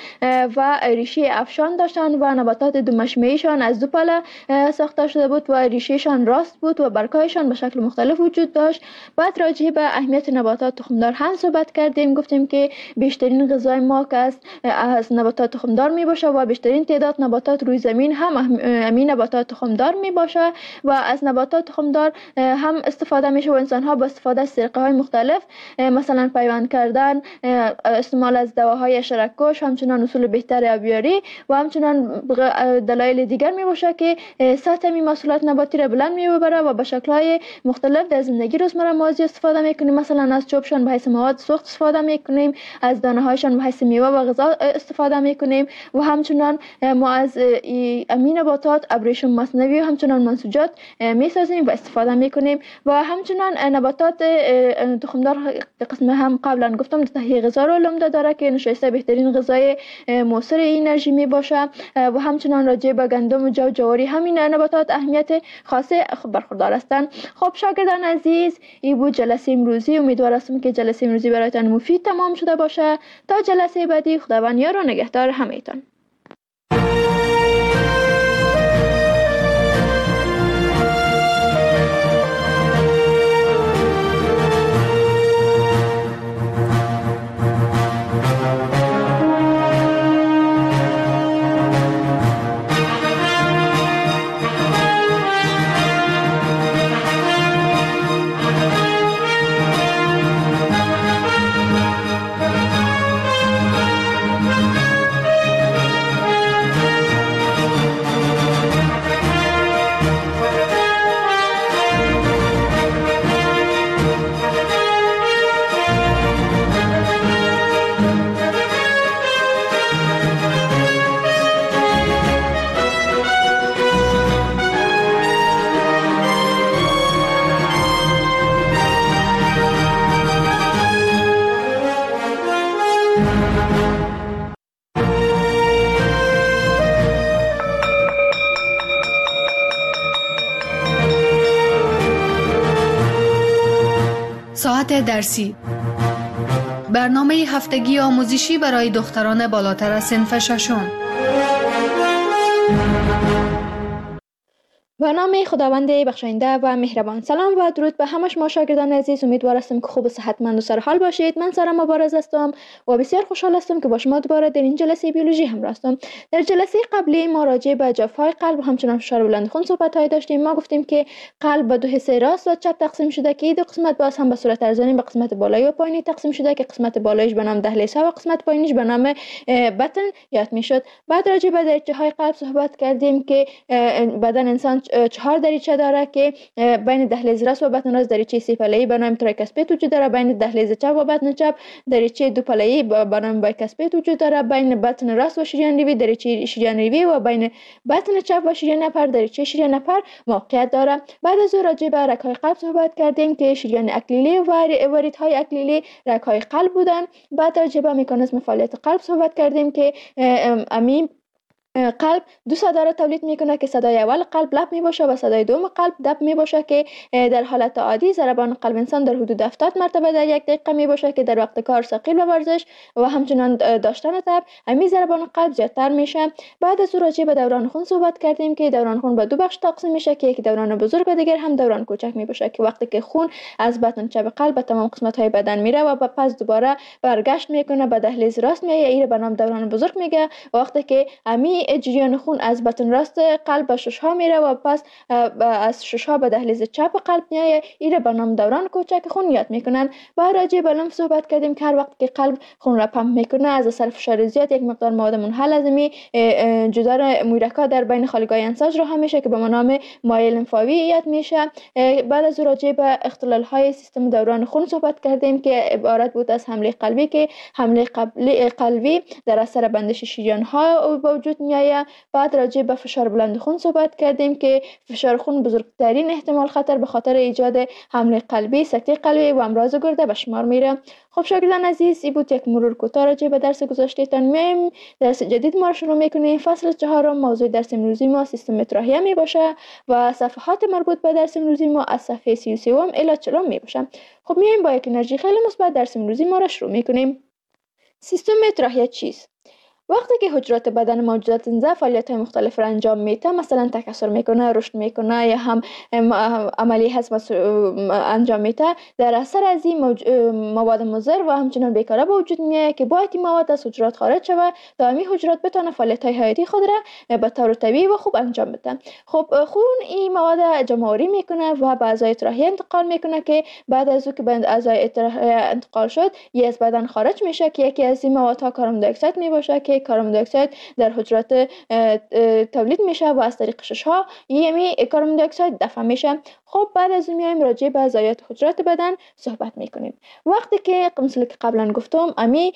و ریشه افشان داشتند و نباتات دو مشمعیشان از دو پله ساخته شده بود و ریشهشان راست بود و برگ‌هایشان به شکل مختلف وجود داشت. بعد راجع به اهمیت نباتات تخمدار هم صحبت کردیم. گفتیم که بیشترین غذای ما که از نباتات تخمدار می باشه و بیشترین تعداد نباتات روی زمین هم همین نباتات تخمدار می باشه و از نباتات تخمدار هم استفاده میشه و انسان ها با استفاده از طریقه‌های مختلف مثلا پیوند کردن، استعمال از دواهای حشره‌کش، همچنان اصول بهتر آبیاری و همچنان دلایل دیگر می باشه که سطح می محصولات نباتی را بلند می ببره و به شکل‌های مختلف در زندگی روزمره ما استفاده میکنیم. مثلا از چوبشان به حیث مواد سوخت استفاده میکنیم، از دانه هایشان به حیث میوه و غذا استفاده میکنیم و همچنان ما از امین نباتات ابریشم مصنوعی و همچنان منسوجات میسازیم و استفاده میکنیم و همچنان نباتات تخمدار قسم هم قبلا گفتم تهیه غذا رو عمده داره که نشایسته بهترین غذای موثر انرژی می باشه و همچنان راجع به گندم و جو جواری همین نباتات اهمیت خاصه برخوردار هستند. خب شاگردان عزیز، این بود جلسه امروزی. امیدوار هستم که جلسه امروزی برایتان مفید تمام شده باشه. تا جلسه بعدی، خداوند یار و نگهدار همه‌تان. ساعت درسی، برنامه هفتگی آموزشی برای دختران بالاتر از صنف ششم. به نام خداوند بخشاینده و مهربان. سلام و درود به همه شما شاگردان عزیز. امیدوار هستم که خوب و صحتمند و سرحال باشید. من سارا مبارز هستم و بسیار خوشحال هستم که با شما دوباره در این جلسه بیولوژی همراه هستم. در جلسه قبلی ما راجع به جفای قلب و همچنان فشار بلند خون صحبت‌های داشتیم. ما گفتیم که قلب به دو حصه راست و چپ تقسیم شده که این دو قسمت باز هم به صورت ارزانی به قسمت بالایی و پایینی تقسیم شده که قسمت بالایش به نام دهلیزها و قسمت پایینیش به نام بطن یاد میشد. بعد راجع به دریچه‌های قلب صحبت کردیم که بدن انسان 4 دریچه داره که بین دهلیز راست و بطن راست دریچه سی پله‌ای به نام تریکاسپید وجود داره. بین دهلیز چپ و بطن چپ دریچه دو پله‌ای به نام بایکاسپید وجود داره. بین بطن راست و شریان ریوی دریچه شریان ریوی و بین بطن چپ و شریان نپر دریچه شریان نپر موقعیت داره. بعد از اون راجع به رگ‌های قلب صحبت کردیم که شریان اکلیلی و وریدهای اکلیلی رگ‌های قلب بودن. بعد راجع به مکانیزم فعالیت قلب صحبت کردیم که قلب دو صدا را تولید میکنه که صدای اول قلب لب می باشه و صدای دوم قلب دب می باشه که در حالت عادی ضربان قلب انسان در حدود 70 مرتبه در یک دقیقه می باشه که در وقت کار ثقیل و ورزش و همچنان داشتن تب همین ضربان قلب زیادتر میشه. بعد از راجع به دوران خون صحبت کردیم که دوران خون به دو بخش تقسیم میشه که یک دوران بزرگ و دیگر هم دوران کوچک می باشه که وقتی که خون از بطن چپ قلب به تمام قسمت های بدن میره و پس دوباره برگشت میکنه به دهلیز راست میایه، این به نام دوران بزرگ میگه. وقتی که جریان خون از بطن راست قلب به ششها میره و پس از ششها به دهلیز چپ قلب میایه، این به نام دوران کوچک خون یاد میکنن. و راجع به لمف صحبت کردیم که هر وقت که قلب خون را پمپ میکنه از اثر فشار زیاد یک مقدار مواد منحل از جدار محرکات در بین خالگاه انساج رها میشه که به نام مایع لمفاوی یاد میشه. بعد از راجع به اختلال های سیستم دوران خون صحبت کردیم که عبارت بود از حمله قلبی که حمله قلبی در اثر بندش شریان ها به وجود میایه. بعد راجع به فشار بلند خون صحبت کردیم که فشار خون بزرگترین احتمال خطر به خاطر ایجاد حمله قلبی، سکته قلبی و امراض گرده به شمار میره. خب شاگردان عزیز، این بود یک مرور کوتاه راجع به درس گذشته‌تان. میایم درس جدید ما رو شروع میکنیم. فصل 4 موضوع درس امروزی ما سیستم متراهیه می باشه و صفحات مربوط به درس امروزی ما از صفحه 33 الی 40 می باشه. خب میایم با یک انرژی خیلی مثبت درس امروزی ما رو شروع میکنیم. سیستم متراهیه چیست؟ وقتی که حجرات بدن موجودات زنده فعالیت‌های مختلف را انجام میده، مثلا تکثر میکنه، رشد میکنه یا هم عملی هضم انجام میده، در اثر از این مواد مضر و همچنان بیکاره به وجود میاد که باید این مواد از حجرات خارج شود تا همین حجرات بتونه فعالیت‌های حیاتی خود را به طور طبیعی و خوب انجام بده. خب خون این مواد جمع‌آوری میکنه و به اعضای تراهیه انتقال میکنه که بعد از او که به اعضای تراهیه انتقال شد، یه از بدن خارج میشه که یکی از این موادها کاربن دی اکساید میباشه که کاربن دی اکساید در حجرات تولید میشه و از طریق ششها یمی کاربن دی اکساید دفع میشه. خب بعد از اون میایم راجع به ضایعات حجرات بدن صحبت میکنیم. وقتی که مثل که قبلا گفتم امی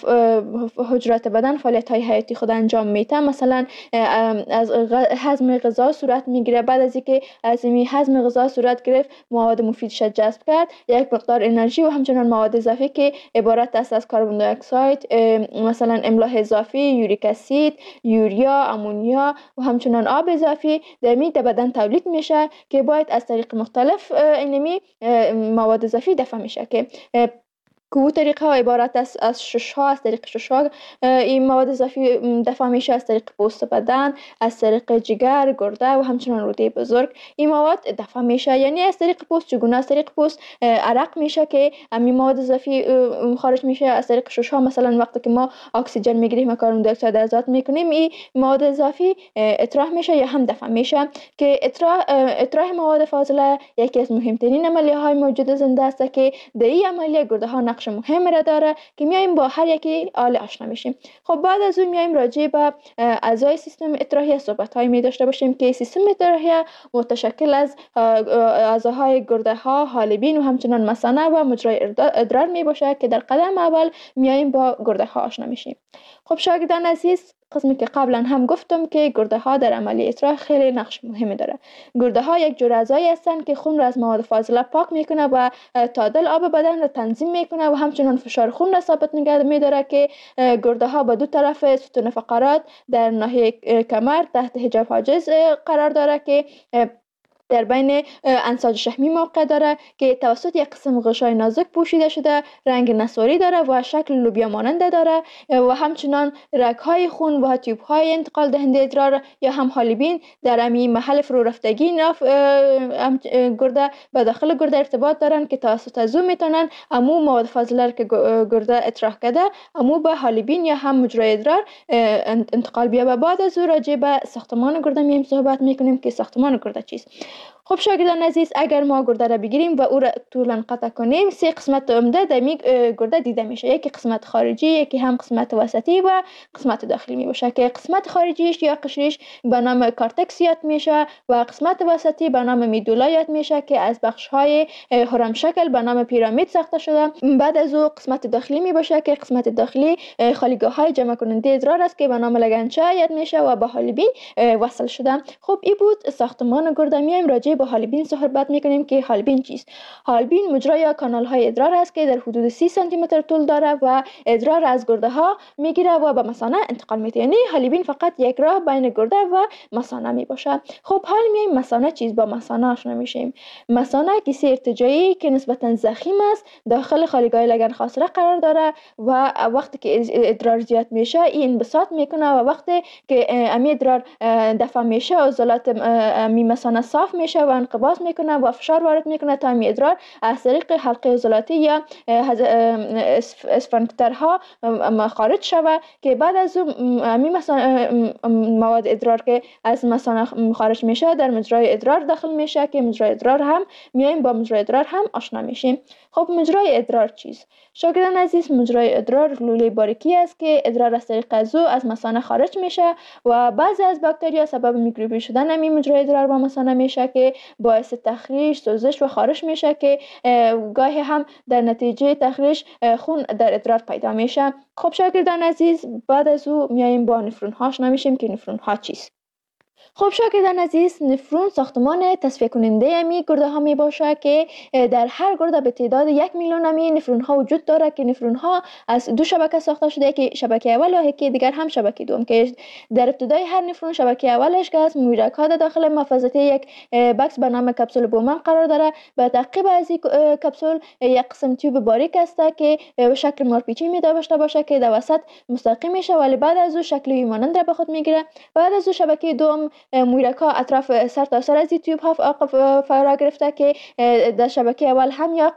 حجرات بدن فعالیت های حیاتی خود انجام میده، مثلا از هضم غذا صورت میگیره. بعد از اینکه از این هضم غذا صورت گرفت، مواد مفیدش جذب کرد، یک مقدار انرژی و همچنان مواد اضافی که عبارت است از کاربن دی اکساید، مثلا املاح اضافی، یوریک اسید، یوریا، امونیا و همچنان آب اضافی در بدن تولید میشه که باید از طریق مختلف اینمی مواد اضافی دفع میشه که که طریقه ها عبارت است از ششها. از طریق ششها این مواد اضافی دفع میشه از طریق پوست بدن، از طریق جگر، گرده و همچنان روده بزرگ این مواد دفع میشه. یعنی از طریق پوست چگونه؟ از طریق پوست عرق میشه که این مواد اضافی خارج میشه. از طریق ششها مثلا وقتی که ما اکسیژن میگیریم و کاربن دی اکساید آزاد میکنیم، این مواد اضافی اطراح میشه یا هم دفع میشه که اطراح مواد فاضله یکی از مهمترین عملیه های موجود زنده است که در این عملیه گرده ها نقش مهم را داره که میایم با هر یکی آل آشنا میشیم. خب بعد از اون میایم راجع به اعضای سیستم متراهیه صحبت های می داشته باشیم که سیستم متراهیه متشکل از اعضاهای گرده ها، حالبین و همچنان مثانه و مجرای ادرار می باشه که در قدم اول میایم با گرده ها آشنا میشیم. خب شاگردان عزیز، قسمی که قبلا هم گفتم که گرده ها در عملیه اطراح خیلی نقش مهمی داره. گرده ها یک جور اعضایی هستند که خون را از مواد فاضله پاک میکنه و تعادل آب بدن را تنظیم میکنه و همچنان فشار خون را ثابت نگه میداره که گرده ها به دو طرف ستون فقرات در ناحیه کمر تحت حجاب حاجز قرار داره که در بین انساج شحمی موقع داره که توسط یک قسم غشای نازک پوشیده شده، رنگ نسواری داره و شکل لوبیا ماننده داره و همچنان رگ‌های خون و تیوب‌های انتقال دهنده ادرار یا هم حالبین در امی محل فرو رفتگی گرده به داخل گرده ارتباط دارن که توسط از او میتونن امو مواد فاضله که گرده اطراح کرده امو به حالبین یا هم مجرای ادرار انتقال بیابه. بعد از او راجع به ساختمان گرده میایم صحبت میکنیم که ساختمان گرده چیست. خب شاگردان عزیز، اگر ما گرده را بگیریم و او را طولا قطع کنیم، سه قسمت عمده در گرده دیده میشه. یکی قسمت خارجی، یکی هم قسمت وسطی و قسمت داخلی می باشه که قسمت خارجیش یا قشریش به نام کارتکس یاد میشه و قسمت وسطی به نام میدولا یاد میشه که از بخش های هرم شکل به نام پیرامید ساخته شده. بعد از او قسمت داخلی می باشه که قسمت داخلی خالیگاه های جمع کننده ادرار است که به نام لگنچه یاد میشه و به حالبین وصل شده. خب این بود ساختمان گرده. میایم راجع به حالبین صحبت میکنیم که حالبین چیست. حالبین مجرا یا کانال های ادرار است که در حدود 30 سانتی متر طول داره و ادرار از گرده ها میگیره و به مثانه انتقال میده. یعنی حالبین فقط یک راه بین گرده و مثانه می باشه. خب حال میایم مثانه چیز، با مثانه آشنا میشیم. مثانه کیسه ارتجاعی که نسبتا ضخیم است، داخل خالیگاه لگن خاصره قرار داره و وقتی که ادرار زیاد میشه این انبساط میکنه و وقتی که امی ادرار دفع میشه عضلات امی مثانه صاف میشه و انقباض میکنه و فشار وارد میکنه تا امی ادرار از طریق حلقه عضلاتی یا اسفنکترها خارج شوه که بعد از امی مواد ادرار که از مثانه خارج میشه در مجرای ادرار داخل میشه که مجرای ادرار هم میایم با مجرای ادرار هم آشنا میشیم. خب مجرای ادرار چیست؟ شاگردان عزیز، مجرای ادرار لوله باریکی است که ادرار از طریق از او از مثانه خارج میشه و بعضی از باکتریا سبب میکروبی شدن امی مجرای ادرار با مثانه میشه که باعث تخریش، سوزش و خارش میشه که گاهی هم در نتیجه تخریش خون در ادرار پیدا میشه. خب شاگردان عزیز، بعد از او میایم با نفرون ها آشنا میشیم که نفرون ها چیست. خب شاگردان عزیز، نفرون ساختمان تصفیه کننده امی گرده ها می باشه که در هر گرده به تعداد 1 میلیون امی نفرون ها وجود داره که نفرون ها از دو شبکه ساخته شده که شبکه اول و یکی دیگر هم شبکه دوم که در ابتدای هر نفرون شبکه اولش که از مویرک ها داخل محفظه یک بکس به نام کپسول بومن قرار داره. به تعقیب از این کپسول یک قسم تیوب باریک است که به شکل مارپیچی می داشته باشه که در وسط مستقیم میشه ولی بعد از او شکل مانند را به خود میگیره. بعد از او شبکه دوم مویرک ها اطراف سر تا سر از این تیوب ها فرا گرفته که در شبکه اول هم یک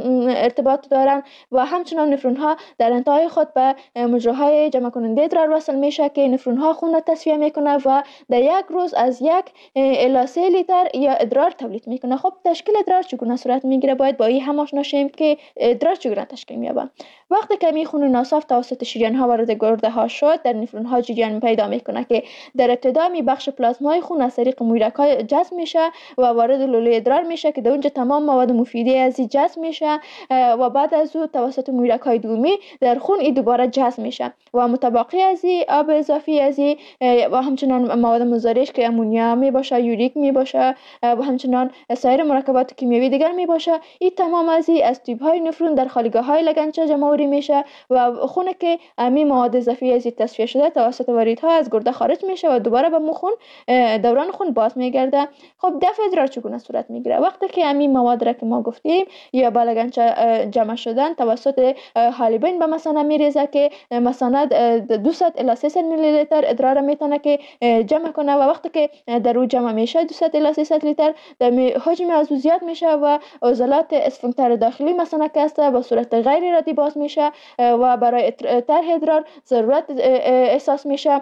ارتباط دارن و همچنان نفرون ها در انتهای خود به مجراهای جمع کننده ادرار وصل میشه که نفرون ها خون را تصفیه میکنه و در یک روز از 1 الی 3 لیتر یا ادرار تولید میکنه. خب تشکیل ادرار چگونه صورت میگیره؟ باید با این هم آشنا شیم که ادرار چگونه تشکیل مییابه. وقتی که می خون ناصاف توسط شریان ها وارد گرده ها شد، در نفرون ها جریان پیدا میکنه که در ابتدا می بخش پلازمای خون از طریق مویرک ها جذب میشه و وارد لوله ادرار میشه که در اونجا تمام مواد مفیدی از این جذب میشه و بعد از او توسط مویرک های دومی در خون این دوباره جذب میشه و متبقی از این آب اضافی از این و همچنان مواد مضرش که امونیا می باشه، یوریک می باشه و همچنان سایر مرکبات کیمیایی دیگر می باشه، این تمام از این از تیوب های نفرون در خالیگاه های لگنچه جمع میشه و خون که امی مواد اضافی از این تصفیه شده توسط واریدها از گرده خارج میشه و دوباره به خون دوران خون باز میگرده. خب دفع ادرار چگونه صورت میگیره؟ وقتی که امی مواد را که ما گفتیم یا به لگنچه جمع شدن توسط حالبین به مثانه میریزه که مثانه 200 الی 300 میلی لیتر ادرار میتونه که جمع کنه و وقتی که در او جمع میشه 200 الی 300 لیتر حجم از او زیاد میشه و عضلات اسفنکتر داخلی مثانه که است به صورت غیر ارادی باز میشه و برای طرح ادرار ضرورت احساس میشه.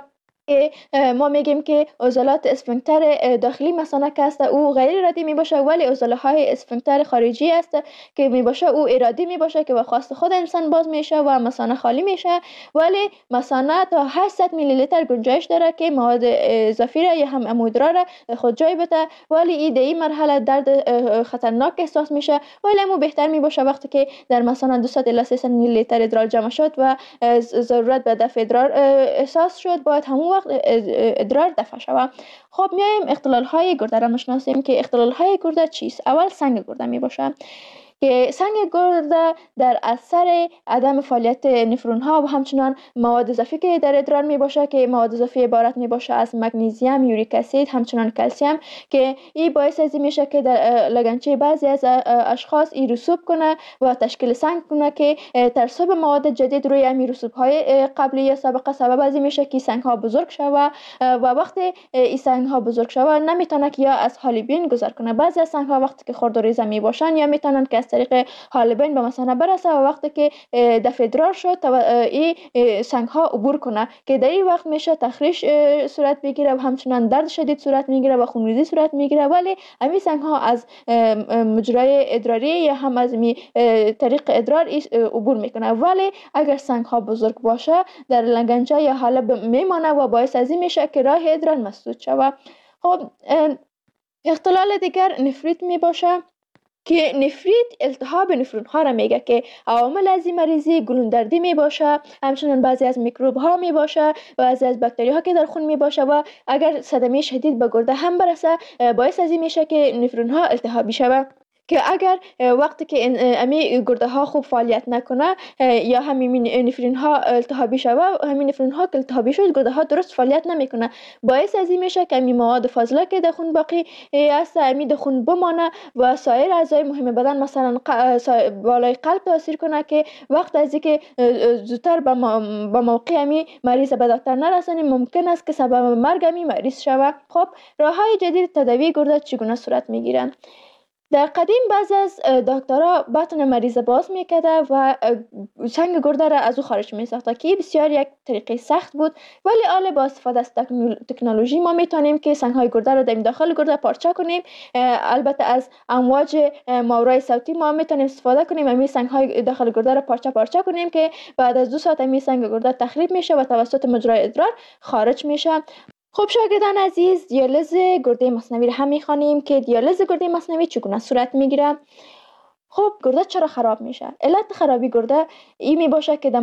ما میگیم که عضلات اسفنکتر داخلی مثانه که است او غیر ارادی می باشه ولی عضله های اسفنکتر خارجی است که می باشه او ارادی می باشه که به خواست خود انسان باز میشه و مثانه خالی میشه ولی مثانه تا 800 میلی لیتر گنجایش داره که مواد اضافی را یا هم امودرا را خود جای بده ولی این مرحله درد خطرناک احساس میشه ولی امو بهتر می باشه وقتی که در مثانه 200 الی 300 میلی لیتر ادرار جمع شد و ضرورت به دفع ادرار احساس شد باید همون ادرار دفع شود. خب میایم اختلال های گرده را میشناسیم که اختلال های گرده چیست؟ اول سنگ گرده می باشه که سنگ گرده در اثر عدم فعالیت نفرون ها و همچنان مواد اضافی که در ادرار می باشه که مواد اضافی عبارت می باشه از مگنیزیم، یوریک اسید، همچنان کلسیم که این باعث از این میشه که در لگنچه بعضی از اشخاص این رسوب کنه و تشکیل سنگ کنه که ترسب مواد جدید روی این رسوب های قبلی یا سابقه سبب از این میشه که سنگ ها بزرگ شوه و وقتی این سنگ ها بزرگ شوه نمیتونه که یا از حالبین گذر کنه. بعضی از سنگ ها وقتی که خرد و ریزه می باشن یا میتونن که از طریق حالبین به مثانه برسه و وقتی که دفع ادرار شد این سنگ ها عبور کنه که در این وقت میشه تخریش صورت بگیره و همچنان درد شدید صورت میگیره و خونریزی صورت میگیره. ولی همین سنگ ها از مجرای ادراری یا هم از طریق ادرار عبور میکنه. ولی اگر سنگ ها بزرگ باشه در لگنچه یا حالب میمانه و باعث از این میشه که راه ادرار مسدود شود. خب اختلال دیگر نفریت می باشه که نفریت التهاب نفرون ها را میگه که عوامل از این مریضی گلوندردی می باشه، همچنین بعضی از میکروب ها می باشه، بعضی از باکتری ها که در خون می باشه و اگر صدمه شدید به گرده هم برسه باعث از این میشه که نفرون ها التهابی شود که اگر وقتی که امی گرده ها خوب فعالیت نکنه یا همین نفرین ها التهابی شود، همین نفرین ها که التهابی شد گرده ها درست فعالیت نمیکنه باعث از این میشه که امی مواد فاضله که در خون باقی است امی در خون بمانه و سایر اعضای مهم بدن مثلا بالای قلب تاثیر کنه که وقت از اینکه زودتر به موقع امی مریض به دکتر نرسانیم ممکن است که سبب مرگ امی مریض شود. خب راه های جدید تداوی گرده چگونه صورت میگیرند؟ در قدیم بعض از دکترها بطن مریض باز میکرده و سنگ گرده را از او خارج میساخته که بسیار یک طریقه سخت بود. ولی حالا با استفاده از تکنولوژی ما میتونیم که سنگ های گرده را در داخل گرده پارچه کنیم. البته از امواج ماورای صوتی ما میتونیم استفاده کنیم همین سنگ های داخل گرده را پارچه کنیم که بعد از 2 ساعت همین سنگ گرده تخریب میشه و توسط مجرای ادرار خارج میشه. خب شاگردان عزیز، دیالیز گرده مصنوی را هم میخوانیم که دیالیز گرده مصنوی چگونه صورت میگیره. خب گرده چرا خراب میشه؟ علت خرابی گرده این می باشه که در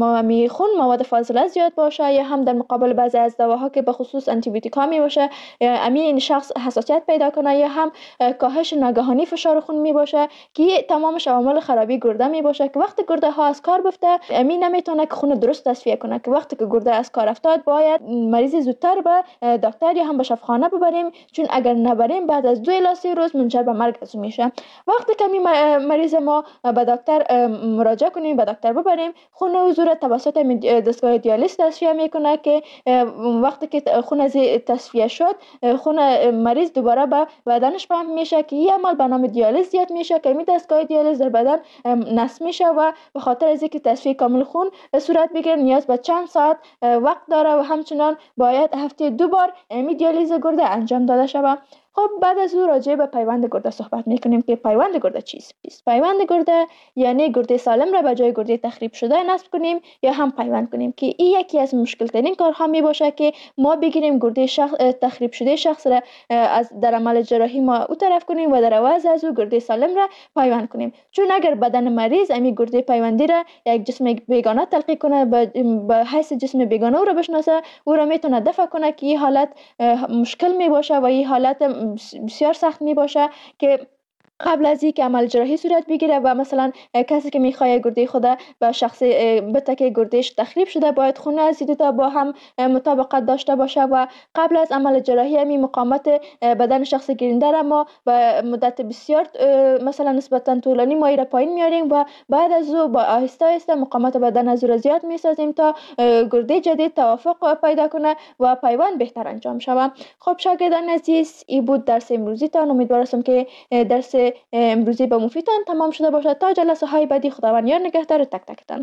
خون مواد فاضله زیاد باشه یا هم در مقابل بعضی از دواها که به خصوص آنتی بیوتیک ها می باشه این شخص حساسیت پیدا کنه یا هم کاهش ناگهانی فشار خون می باشه که تمامش عوامل خرابی گرده می باشه که وقتی گرده ها از کار بفته امی نمیتونه که خون درست تصفیه کنه که وقتی که گرده از کار افتاد باید مریض زودتر به دکتر یا هم به شفاخانه ببریم، چون اگر نبریم بعد از 2 الی 3 روز منجر به مرگ از میشه. وقتی که مریض ما به دکتر مراجعه کنیم به دکتر ببریم خون او صورت توسط دستگاه دیالیز تصفیه میکنه که وقتی که خون از تصفیه شد خون مریض دوباره به بدنش پمپ میشه که این عمل به نام دیالیز زیاد میشه که این دستگاه دیالیز در بدن نصب میشه و به خاطر از اینکه تصفیه کامل خون صورت بگیره نیاز به چند ساعت وقت داره و همچنان باید هفته 2 بار دیالیز گرده انجام داده شود. خب بعد از او راجع به پیوند گرده صحبت میکنیم که پیوند گرده چیست؟ پیوند گرده یعنی گرده سالم را به جای گرده تخریب شده نصب کنیم یا هم پیوند کنیم که این یکی از مشکل ترین کارها می باشه که ما بگیریم گرده تخریب شده شخص را از در عمل جراحی ما او طرف کنیم و در عوض از او گرده سالم را پیوند کنیم، چون اگر بدن مریض امی گرده پیوندی را یک جسم بیگانه تلقی کنه به حیث جسم بیگانه او را بشناسه او را میتونه دفع کنه که این حالت مشکل می باشه و این حالت بسیار سخت می باشه که قبل از اینکه عمل جراحی صورت بگیره و مثلا کسی که میخواد گرده خود به شخص بته که گردهش تخریب شده باید خون از دو تا با هم مطابقت داشته باشه و قبل از عمل جراحی همین مقاومت بدن شخص گیرنده را ما به مدت بسیار مثلا نسبتا طولانی ما را پایین میاریم و بعد از او با آهسته آهسته مقاومت بدن از او را زیاد میسازیم تا گرده جدید توافق پیدا کنه و پیوند بهتر انجام شود. خب شاگردان عزیز، این بود درس امروزی تان. امیدوارم که درس امروزی به مفیدتان تمام شده باشد. تا جلسه های بعدی خداوند یار نگهدار تک تکتان.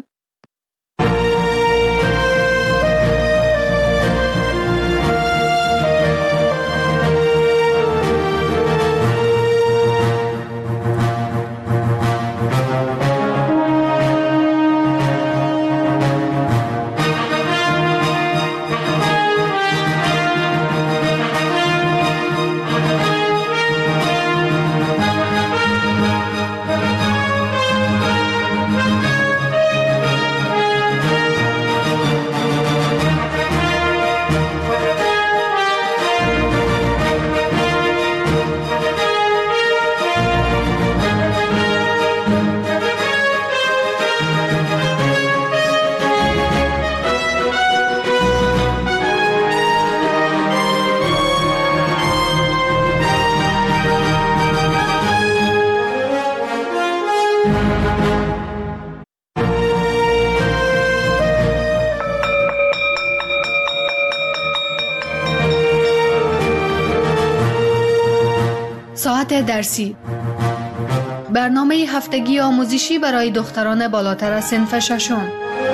درسی. برنامه هفتگی آموزشی برای دختران بالاتر از صنف ششم.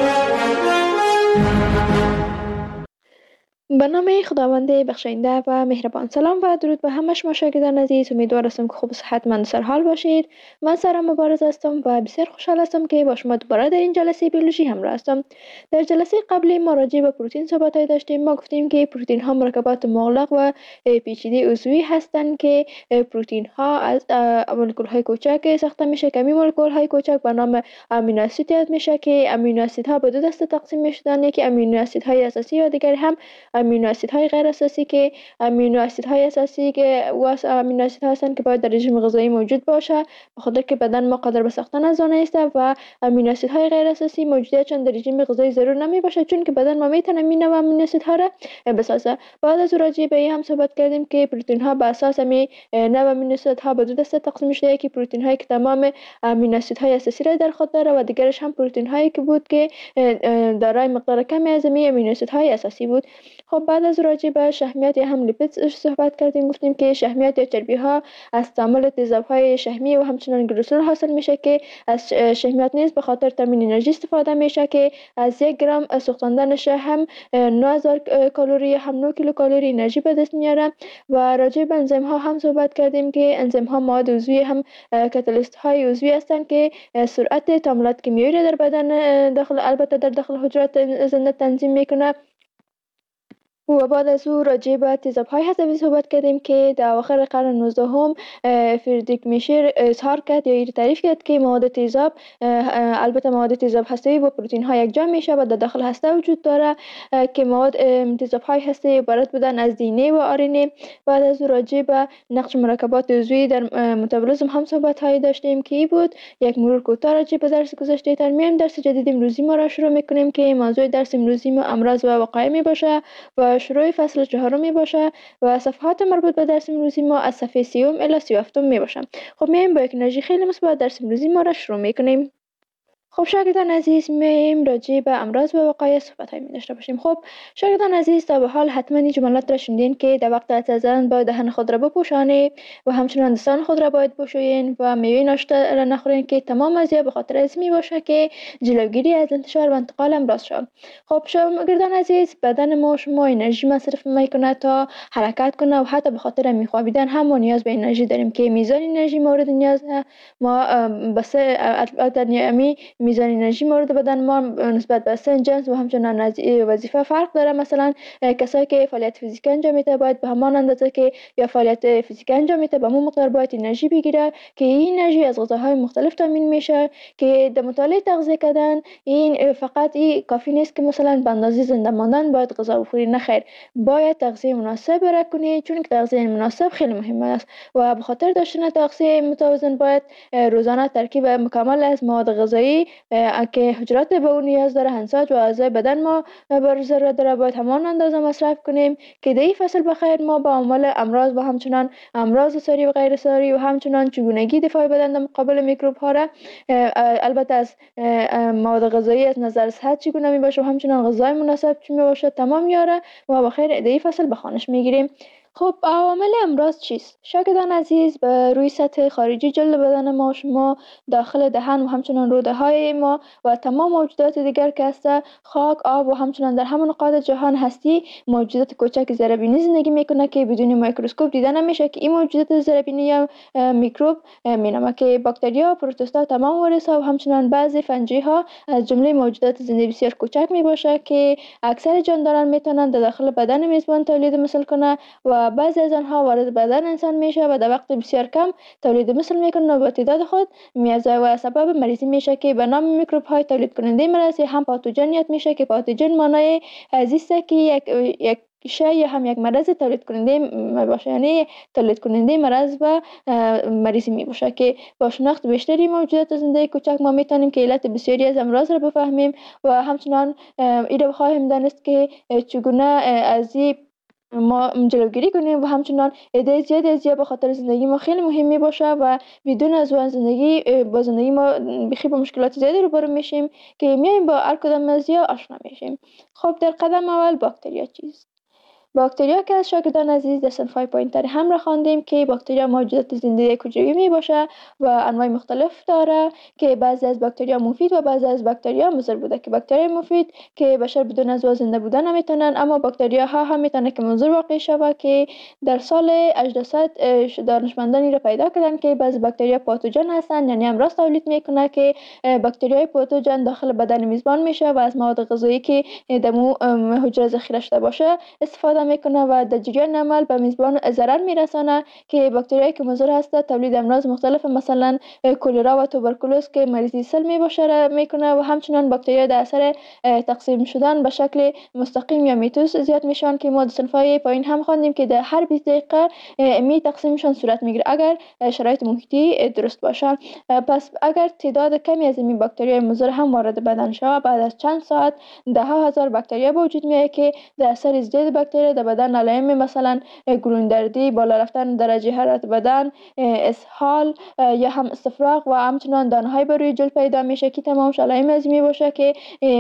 به نام خداوند بخشاینده و مهربان. سلام و درود به همه شما شاگردان عزیز. امیدوار هستم که خوب و صحتمند سر حال باشید. من سارا مبارز هستم و بسیار خوشحال هستم که با شما دوباره در این جلسه بیولوژی همراه هستم. در جلسه قبلی ما راجع به پروتئین صحبت داشتیم. ما گفتیم که پروتئین ها مرکبات مغلق و پیچیده عضوی هستند که پروتئین ها از مولکول های کوچک ساخته میشه که این مولکول های کوچک به نام امینو اسید یاد میشه که امینو اسیدها به دو دسته تقسیم میشدن. یکی امینو اسیدهای اساسی و دیگری هم امینو اسیدهای غیر اساسی که امینو اسیدهای اساسی که امینو اسیدها هستند که باید در رژیم غذایی موجود باشه بخاطر که بدن ما قادر به ساختن از آن است و امینو اسیدهای غیر اساسی موجودیتشان در رژیم غذایی ضرور نمی باشه چون که بدن ما میتونه این نوع امینو اسیدها را بسازه. بعد از راجع به این هم صحبت کردیم که پروتئین ها بر اساس می نوع امینو اسیدها به دو دسته تقسیم شده. یکی پروتئین هایی که تمام امینو اسیدهای اساسی را در خود داره و دیگرش هم پروتئین هایی که بود که دارای مقدار کمی از امینو اسیدهای اساسی بود. خب بعد از راجع به شحمیات یا هم لیپید صحبت کردیم. گفتیم که شحمیات یا چربی ها از تعامل تیزاب های شحمی و همچنان گلوسول حاصل میشه که از شحمیات نیز به خاطر تامین انرژی استفاده میشه که از 1 گرم سوختاندنش هم 9000 کالری هم 9 کیلوکالری انرژی به دست میاره. و راجع به انزیم ها هم صحبت کردیم که انزیم ها مواد عضوی هم کاتالیست های عضوی هستند که سرعت تعاملات کیمیایی را در بدن داخل البته در داخل حجرات زنده تنظیم میکنه. و بعد از او راجع به تیزاب‌های هسته‌ای صحبت کردیم که در اواخر قرن 19 هم فریدریک میشر اظهار کرد یا تعریف کرد که مواد تیزاب البته مواد تیزاب هسته‌ای با پروتئین ها یکجا میشه و در داخل هسته وجود داره که مواد تیزاب‌های هسته‌ای عبارت بودن از دی و آرنه. بعد از او راجع به نقش مرکبات عضوی در متابولیسم هم صحبت‌هایی داشتیم که بود. یک مرور کوتاه راجع به درس گذشته ترمیم درس جدید امروزی ما را شروع می‌کنیم که موضوع درس امروزی ما امراض و وقایع میباشه و شروع فصل 4 می باشه و صفحات مربوط به درس امروزی ما از صفحه 30 الی 37 می باشه. خب میایم با یک انرژی خیلی مثبت درس امروزی ما را شروع میکنیم. خب شاگردان عزیز میایم راجع به امراض و وقایع صحبت‌هایی داشته باشیم. خب شاگردان عزیز تا به حال حتما این جملات را شنیدین که در وقت عطر زدن باید دهن خود را بپوشانید و همچنان دستان خود را باید بشویین و میوه ناشتا را نخورین که تمام از به خاطر از می باشه که جلوگیری از انتشار و انتقال امراض شود. خب شاگردان عزیز بدن ما شما انرژی مصرف میکنه تا حرکت کنه و حتی به خاطر میخوابیدن هم ما نیاز به انرژی داریم که میزان انرژی مورد نیاز ما بس البته میزان انرژی مورد بدن ما نسبت به سن جنس و همچنان وظیفه فرق داره. مثلا کسایی که فعالیت فیزیکی انجام میده باید به همان اندازه که یا فعالیت فیزیکی انجام میده به همون مقدار باید انرژی بگیره که این انرژی از غذاهای مختلف تامین میشه که در مطالعه تغذیه کردن این فقط این کافی نیست که مثلا به اندازه زنده ماندن باید غذا بخوری. نه خیر، باید تغذیه مناسب را کنی چون که تغذیه مناسب خیلی مهم است و به خاطر داشتن تغذیه متوازن باید روزانه ترکیب مکمل از مواد غذایی که حجرات به اون نیاز داره انساج و اعضای بدن ما بر ضرورت داره باید همان اندازه مصرف کنیم که در این فصل بخیر ما با عوامل امراض و همچنان امراض ساری و غیر ساری و همچنان چگونگی دفاع بدن در مقابل میکروب ها را البته از مواد غذایی از نظر صحت چگونه می باشه و همچنان غذای مناسب چی می باشه تمام یاره و بخیر در این فصل بخوانش میگیریم. خب عوامل امراض چیست؟ شاگردان عزیز به روی سطح خارجی جلد بدن ما شما داخل دهن و همچنان روده های ما و تمام موجودات دیگر که هسته خاک، آب و همچنان در همه نقاط جهان هستی موجودات کوچک زیربینی زندگی میکنه که بدون میکروسکوپ دیده نمیشه که این موجودات زیربینی یا میکروب مینامه که باکتریا، پروتوستا، تمام ویروس‌ها و همچنان بعضی فنجی ها از جمله موجودات زنده بسیار کوچک میباشه که اکثر جانداران میتونن در داخل بدن میزبان تولید مثل کنه و بعضی از آنها وارد بدن انسان میشه و در وقت بسیار کم تولید مثل میکنه و با تعداد خود میازه و سبب مریضی میشه که به نام میکروب های تولید کننده مرض هم پاتوژنیت میشه که پاتوژن معنای عزیزه که یک شی یا هم یک مرض تولید کننده باشه، یعنی تولید کننده مرض و مریضی می باشه که با شناخت بیشتری موجودات زنده کوچک ما میتونیم که علت بسیاری از امراض را بفهمیم و همچنان این رو بخواهیم دانست که چگونه از ما جلوگیری کنیم و همچنان ایده زیاد به خاطر زندگی ما خیلی مهم می باشه و بدون از اون با زندگی ما بخی با مشکلات زیادی روبرو میشیم که میایم با هر کدام از یا آشنا میشیم. خب در قدم اول باکتریا چیست؟ باکتریا که از شاگردان عزیز در صنف‌های پایین‌تر هم را خواندیم که باکتریا موجودات زنده حجروی می باشه و انواع مختلف داره که بعضی از باکتریا مفید و بعضی از باکتریا مضر بوده که باکتریای مفید که بشر بدون از زنده بودن نمیتونن، اما باکتریا ها هم میتونه که مضر واقع شوه که در سال 1800 دانشمندانی را پیدا کردن که بعضی باکتریا پاتوژن هستن، یعنی امراض تولید میکنه که باکتریای پاتوژن داخل بدن میزبان میشه و از مواد غذایی که در حجره ذخیره شده باشه استفاده میکنه و در جریان عمل به میزبان ضرر میرسانه که باکتریایی که مضر هست تولید امراض مختلف مثلا کلرا و توبرکولوز که مریضی سل میباشه میکنه و همچنان باکتریا در اثر تقسیم شدن به شکل مستقیم یا میتوس زیاد میشن که ما در صنف‌های پایین هم خواندیم که در هر 20 دقیقه می تقسیمشان صورت میگیره اگر شرایط محیطی درست باشه. پس اگر تعداد کمی از این باکتریای مضر هم وارد بدن شود، بعد از چند ساعت ده ها هزار باکتریا به وجود میاد که در اثر ازدیاد باکتریا در بدن علائم مثلا گلوندردی، بالا رفتن درجه حرارت بدن، اسهال یا هم استفراغ و همچنان دانه‌های بر روی جلد پیدا میشه که تمامش علائم از می باشه که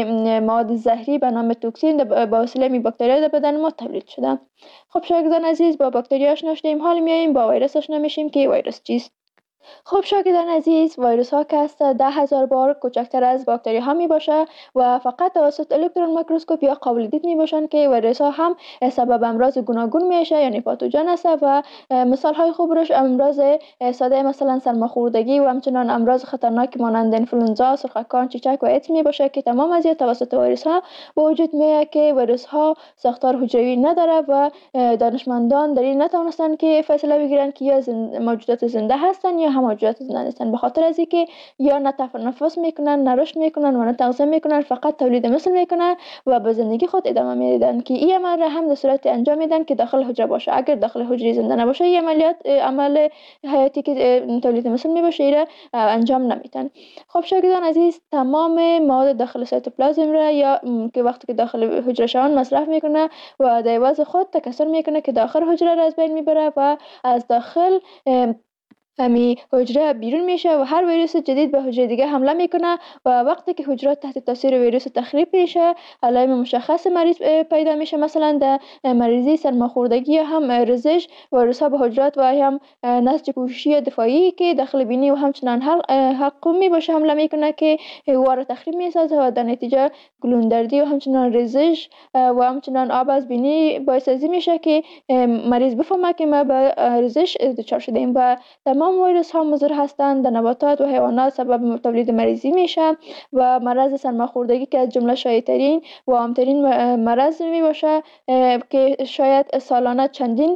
مواد زهری به نام توکسین به وسیله می باکتریا در بدن ما تولید شده. خب شاگردان عزیز، با باکتریا آشنا شدیم، حالا میایم با ویروس آشنا میشیم که ویروس چیست. خب شاگردان عزیز، ویروس ها که است 10,000 بار کوچکتر از باکتری ها می باشه و فقط توسط الکترون میکروسکوپ یا قابل دید می باشند که ویروس ها هم سبب امراض گوناگون میشه، یعنی پاتوژن است و مثال های خوب روش امراض ساده مثلا سرماخوردگی و همچنان امراض خطرناک مانند انفلوئنزا، سرخکان، چیچک و ایدز می باشه که تمام از توسط ویروس ها به وجود میاد که ویروس ها ساختار حجروی نداره و دانشمندان در این نتونستن که فیصله بگیرن که یا موجودات زنده هستن یا هم موجودات زنده نیستن، به خاطر از اینکه یا نه تنفس میکنن، نه رشد میکنن و نه تغذیه میکنن، فقط تولید مثل میکنن و به زندگی خود ادامه میدن که این عمل را هم در صورت انجام میدن که داخل حجره باشه. اگر داخل حجره زنده نباشه این عمل حیاتی که تولید مثل میباشه ایره انجام نمیدن. خب شاگردان عزیز، تمام مواد داخل سایتوپلازم را یا که وقتی که داخل حجره شوند مصرف میکنه و در عوض خود تکثر میکنه که داخل حجره را از بین میبره و از داخل حجره بیرون میشه و هر ویروس جدید به حجره دیگه حمله میکنه و وقتی که حجره تحت تاثیر ویروس تخریب میشه علائم مشخص مریض پیدا میشه، مثلا در مریضی سرماخوردگی یا هم رزش ویروس ها به حجرات و هم نسج پوششی دفاعی که داخل بینی و همچنان حلقومی باشه حمله میکنه که هوا را تخریب میسازه و در نتیجه گلوندردی و همچنان رزش و همچنان آب از بینی باعث میشه که مریض بفهمه که ما به رزش دچار شدیم. و تمام ویروس ها مضر هستند، در نباتات و حیوانات سبب تولید مریضی میشه و مرض سرماخوردگی که از جمله شایع‌ترین و عام‌ترین مرض می باشه که شاید سالانه چندین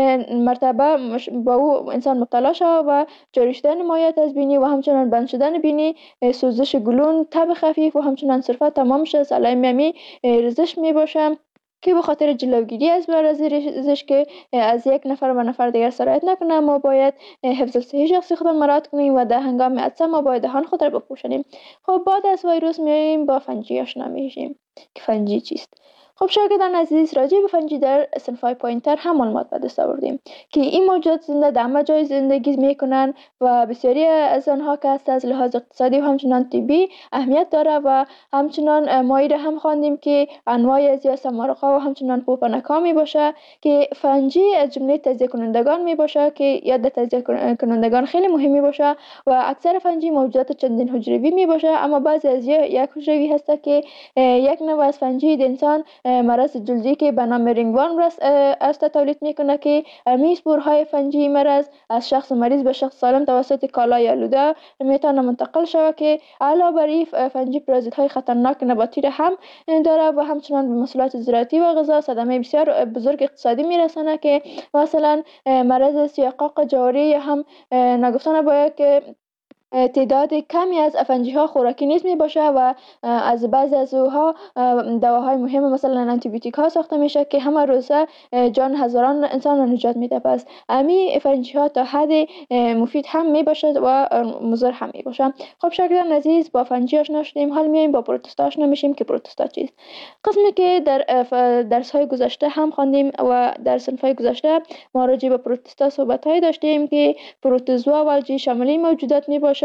مرتبه با او انسان مبتلا شود و جاری شدن مایعات از بینی و همچنان بند شدن بینی، سوزش گلون، تب خفیف و همچنان صرفا تمامش از علائم رزش می باشه که به خاطر جلوگیری از مرض رزش که از یک نفر به نفر دیگر سرایت نکنه ما باید حفظ صحی شخصی خود مراعات کنیم و در هنگام عطسه ما باید دهان خود را بپوشانیم. خب بعد از ویروس میایم با فنجی آشنا میشیم که فنجی چیست. خب شاگردان عزیز، راجع به فنجی در صنف‌های پایین‌تر هم معلومات به دست آوردیم که این موجودات زنده در همه جای زندگی میکنن و بسیاری از آنها که از لحاظ اقتصادی و همچنان طبی اهمیت داره و همچنان ما را هم خواندیم که انواعی از یاسمارق‌ها و همچنان پوپنک‌ها می باشه که فنجی از جمله تجزیه کنندگان می باشه که یا در تجزیه کنندگان خیلی مهمی باشه و اکثر فنجی موجودات چندین حجروی می باشه، اما بعضی از یک حجروی هست که یک نوع از فنجی انسان مرض جلدی که به نام رینگورم است تولید میکنه که می اسپورهای فنجی مرض از شخص مریض به شخص سالم توسط کالای آلوده میتونه منتقل شود که علاوه بر این فنجی پارازیت‌های خطرناک نباتی را هم داره و همچنان به محصولات زراعتی و غذا صدمه بسیار بزرگ اقتصادی میرسانه که مثلا مرض سیاقاق جواری یا هم نگفتن باید که تعداد کمی از فنجی ها خوراکی نیست می باشه و از بعضی از اوها دواهای مهم مثلا آنتیبیوتیک ها ساخته میشه که همه روزه جان هزاران انسان را نجات میده. پس امی فنجی ها تا حد مفید هم می باشه و مضر هم می باشه. خب شاگردان عزیز، با فنجی آشنا شدیم، حال میایم با پروتوستا آشنا میشیم که پروتوستا چیست. قسمی که در درس های گذشته هم خواندیم و در صنف های گذشته ما راجع به پروتوستا صحبت های داشتیم که پروتوزوا و الگی شامل موجودات می باشه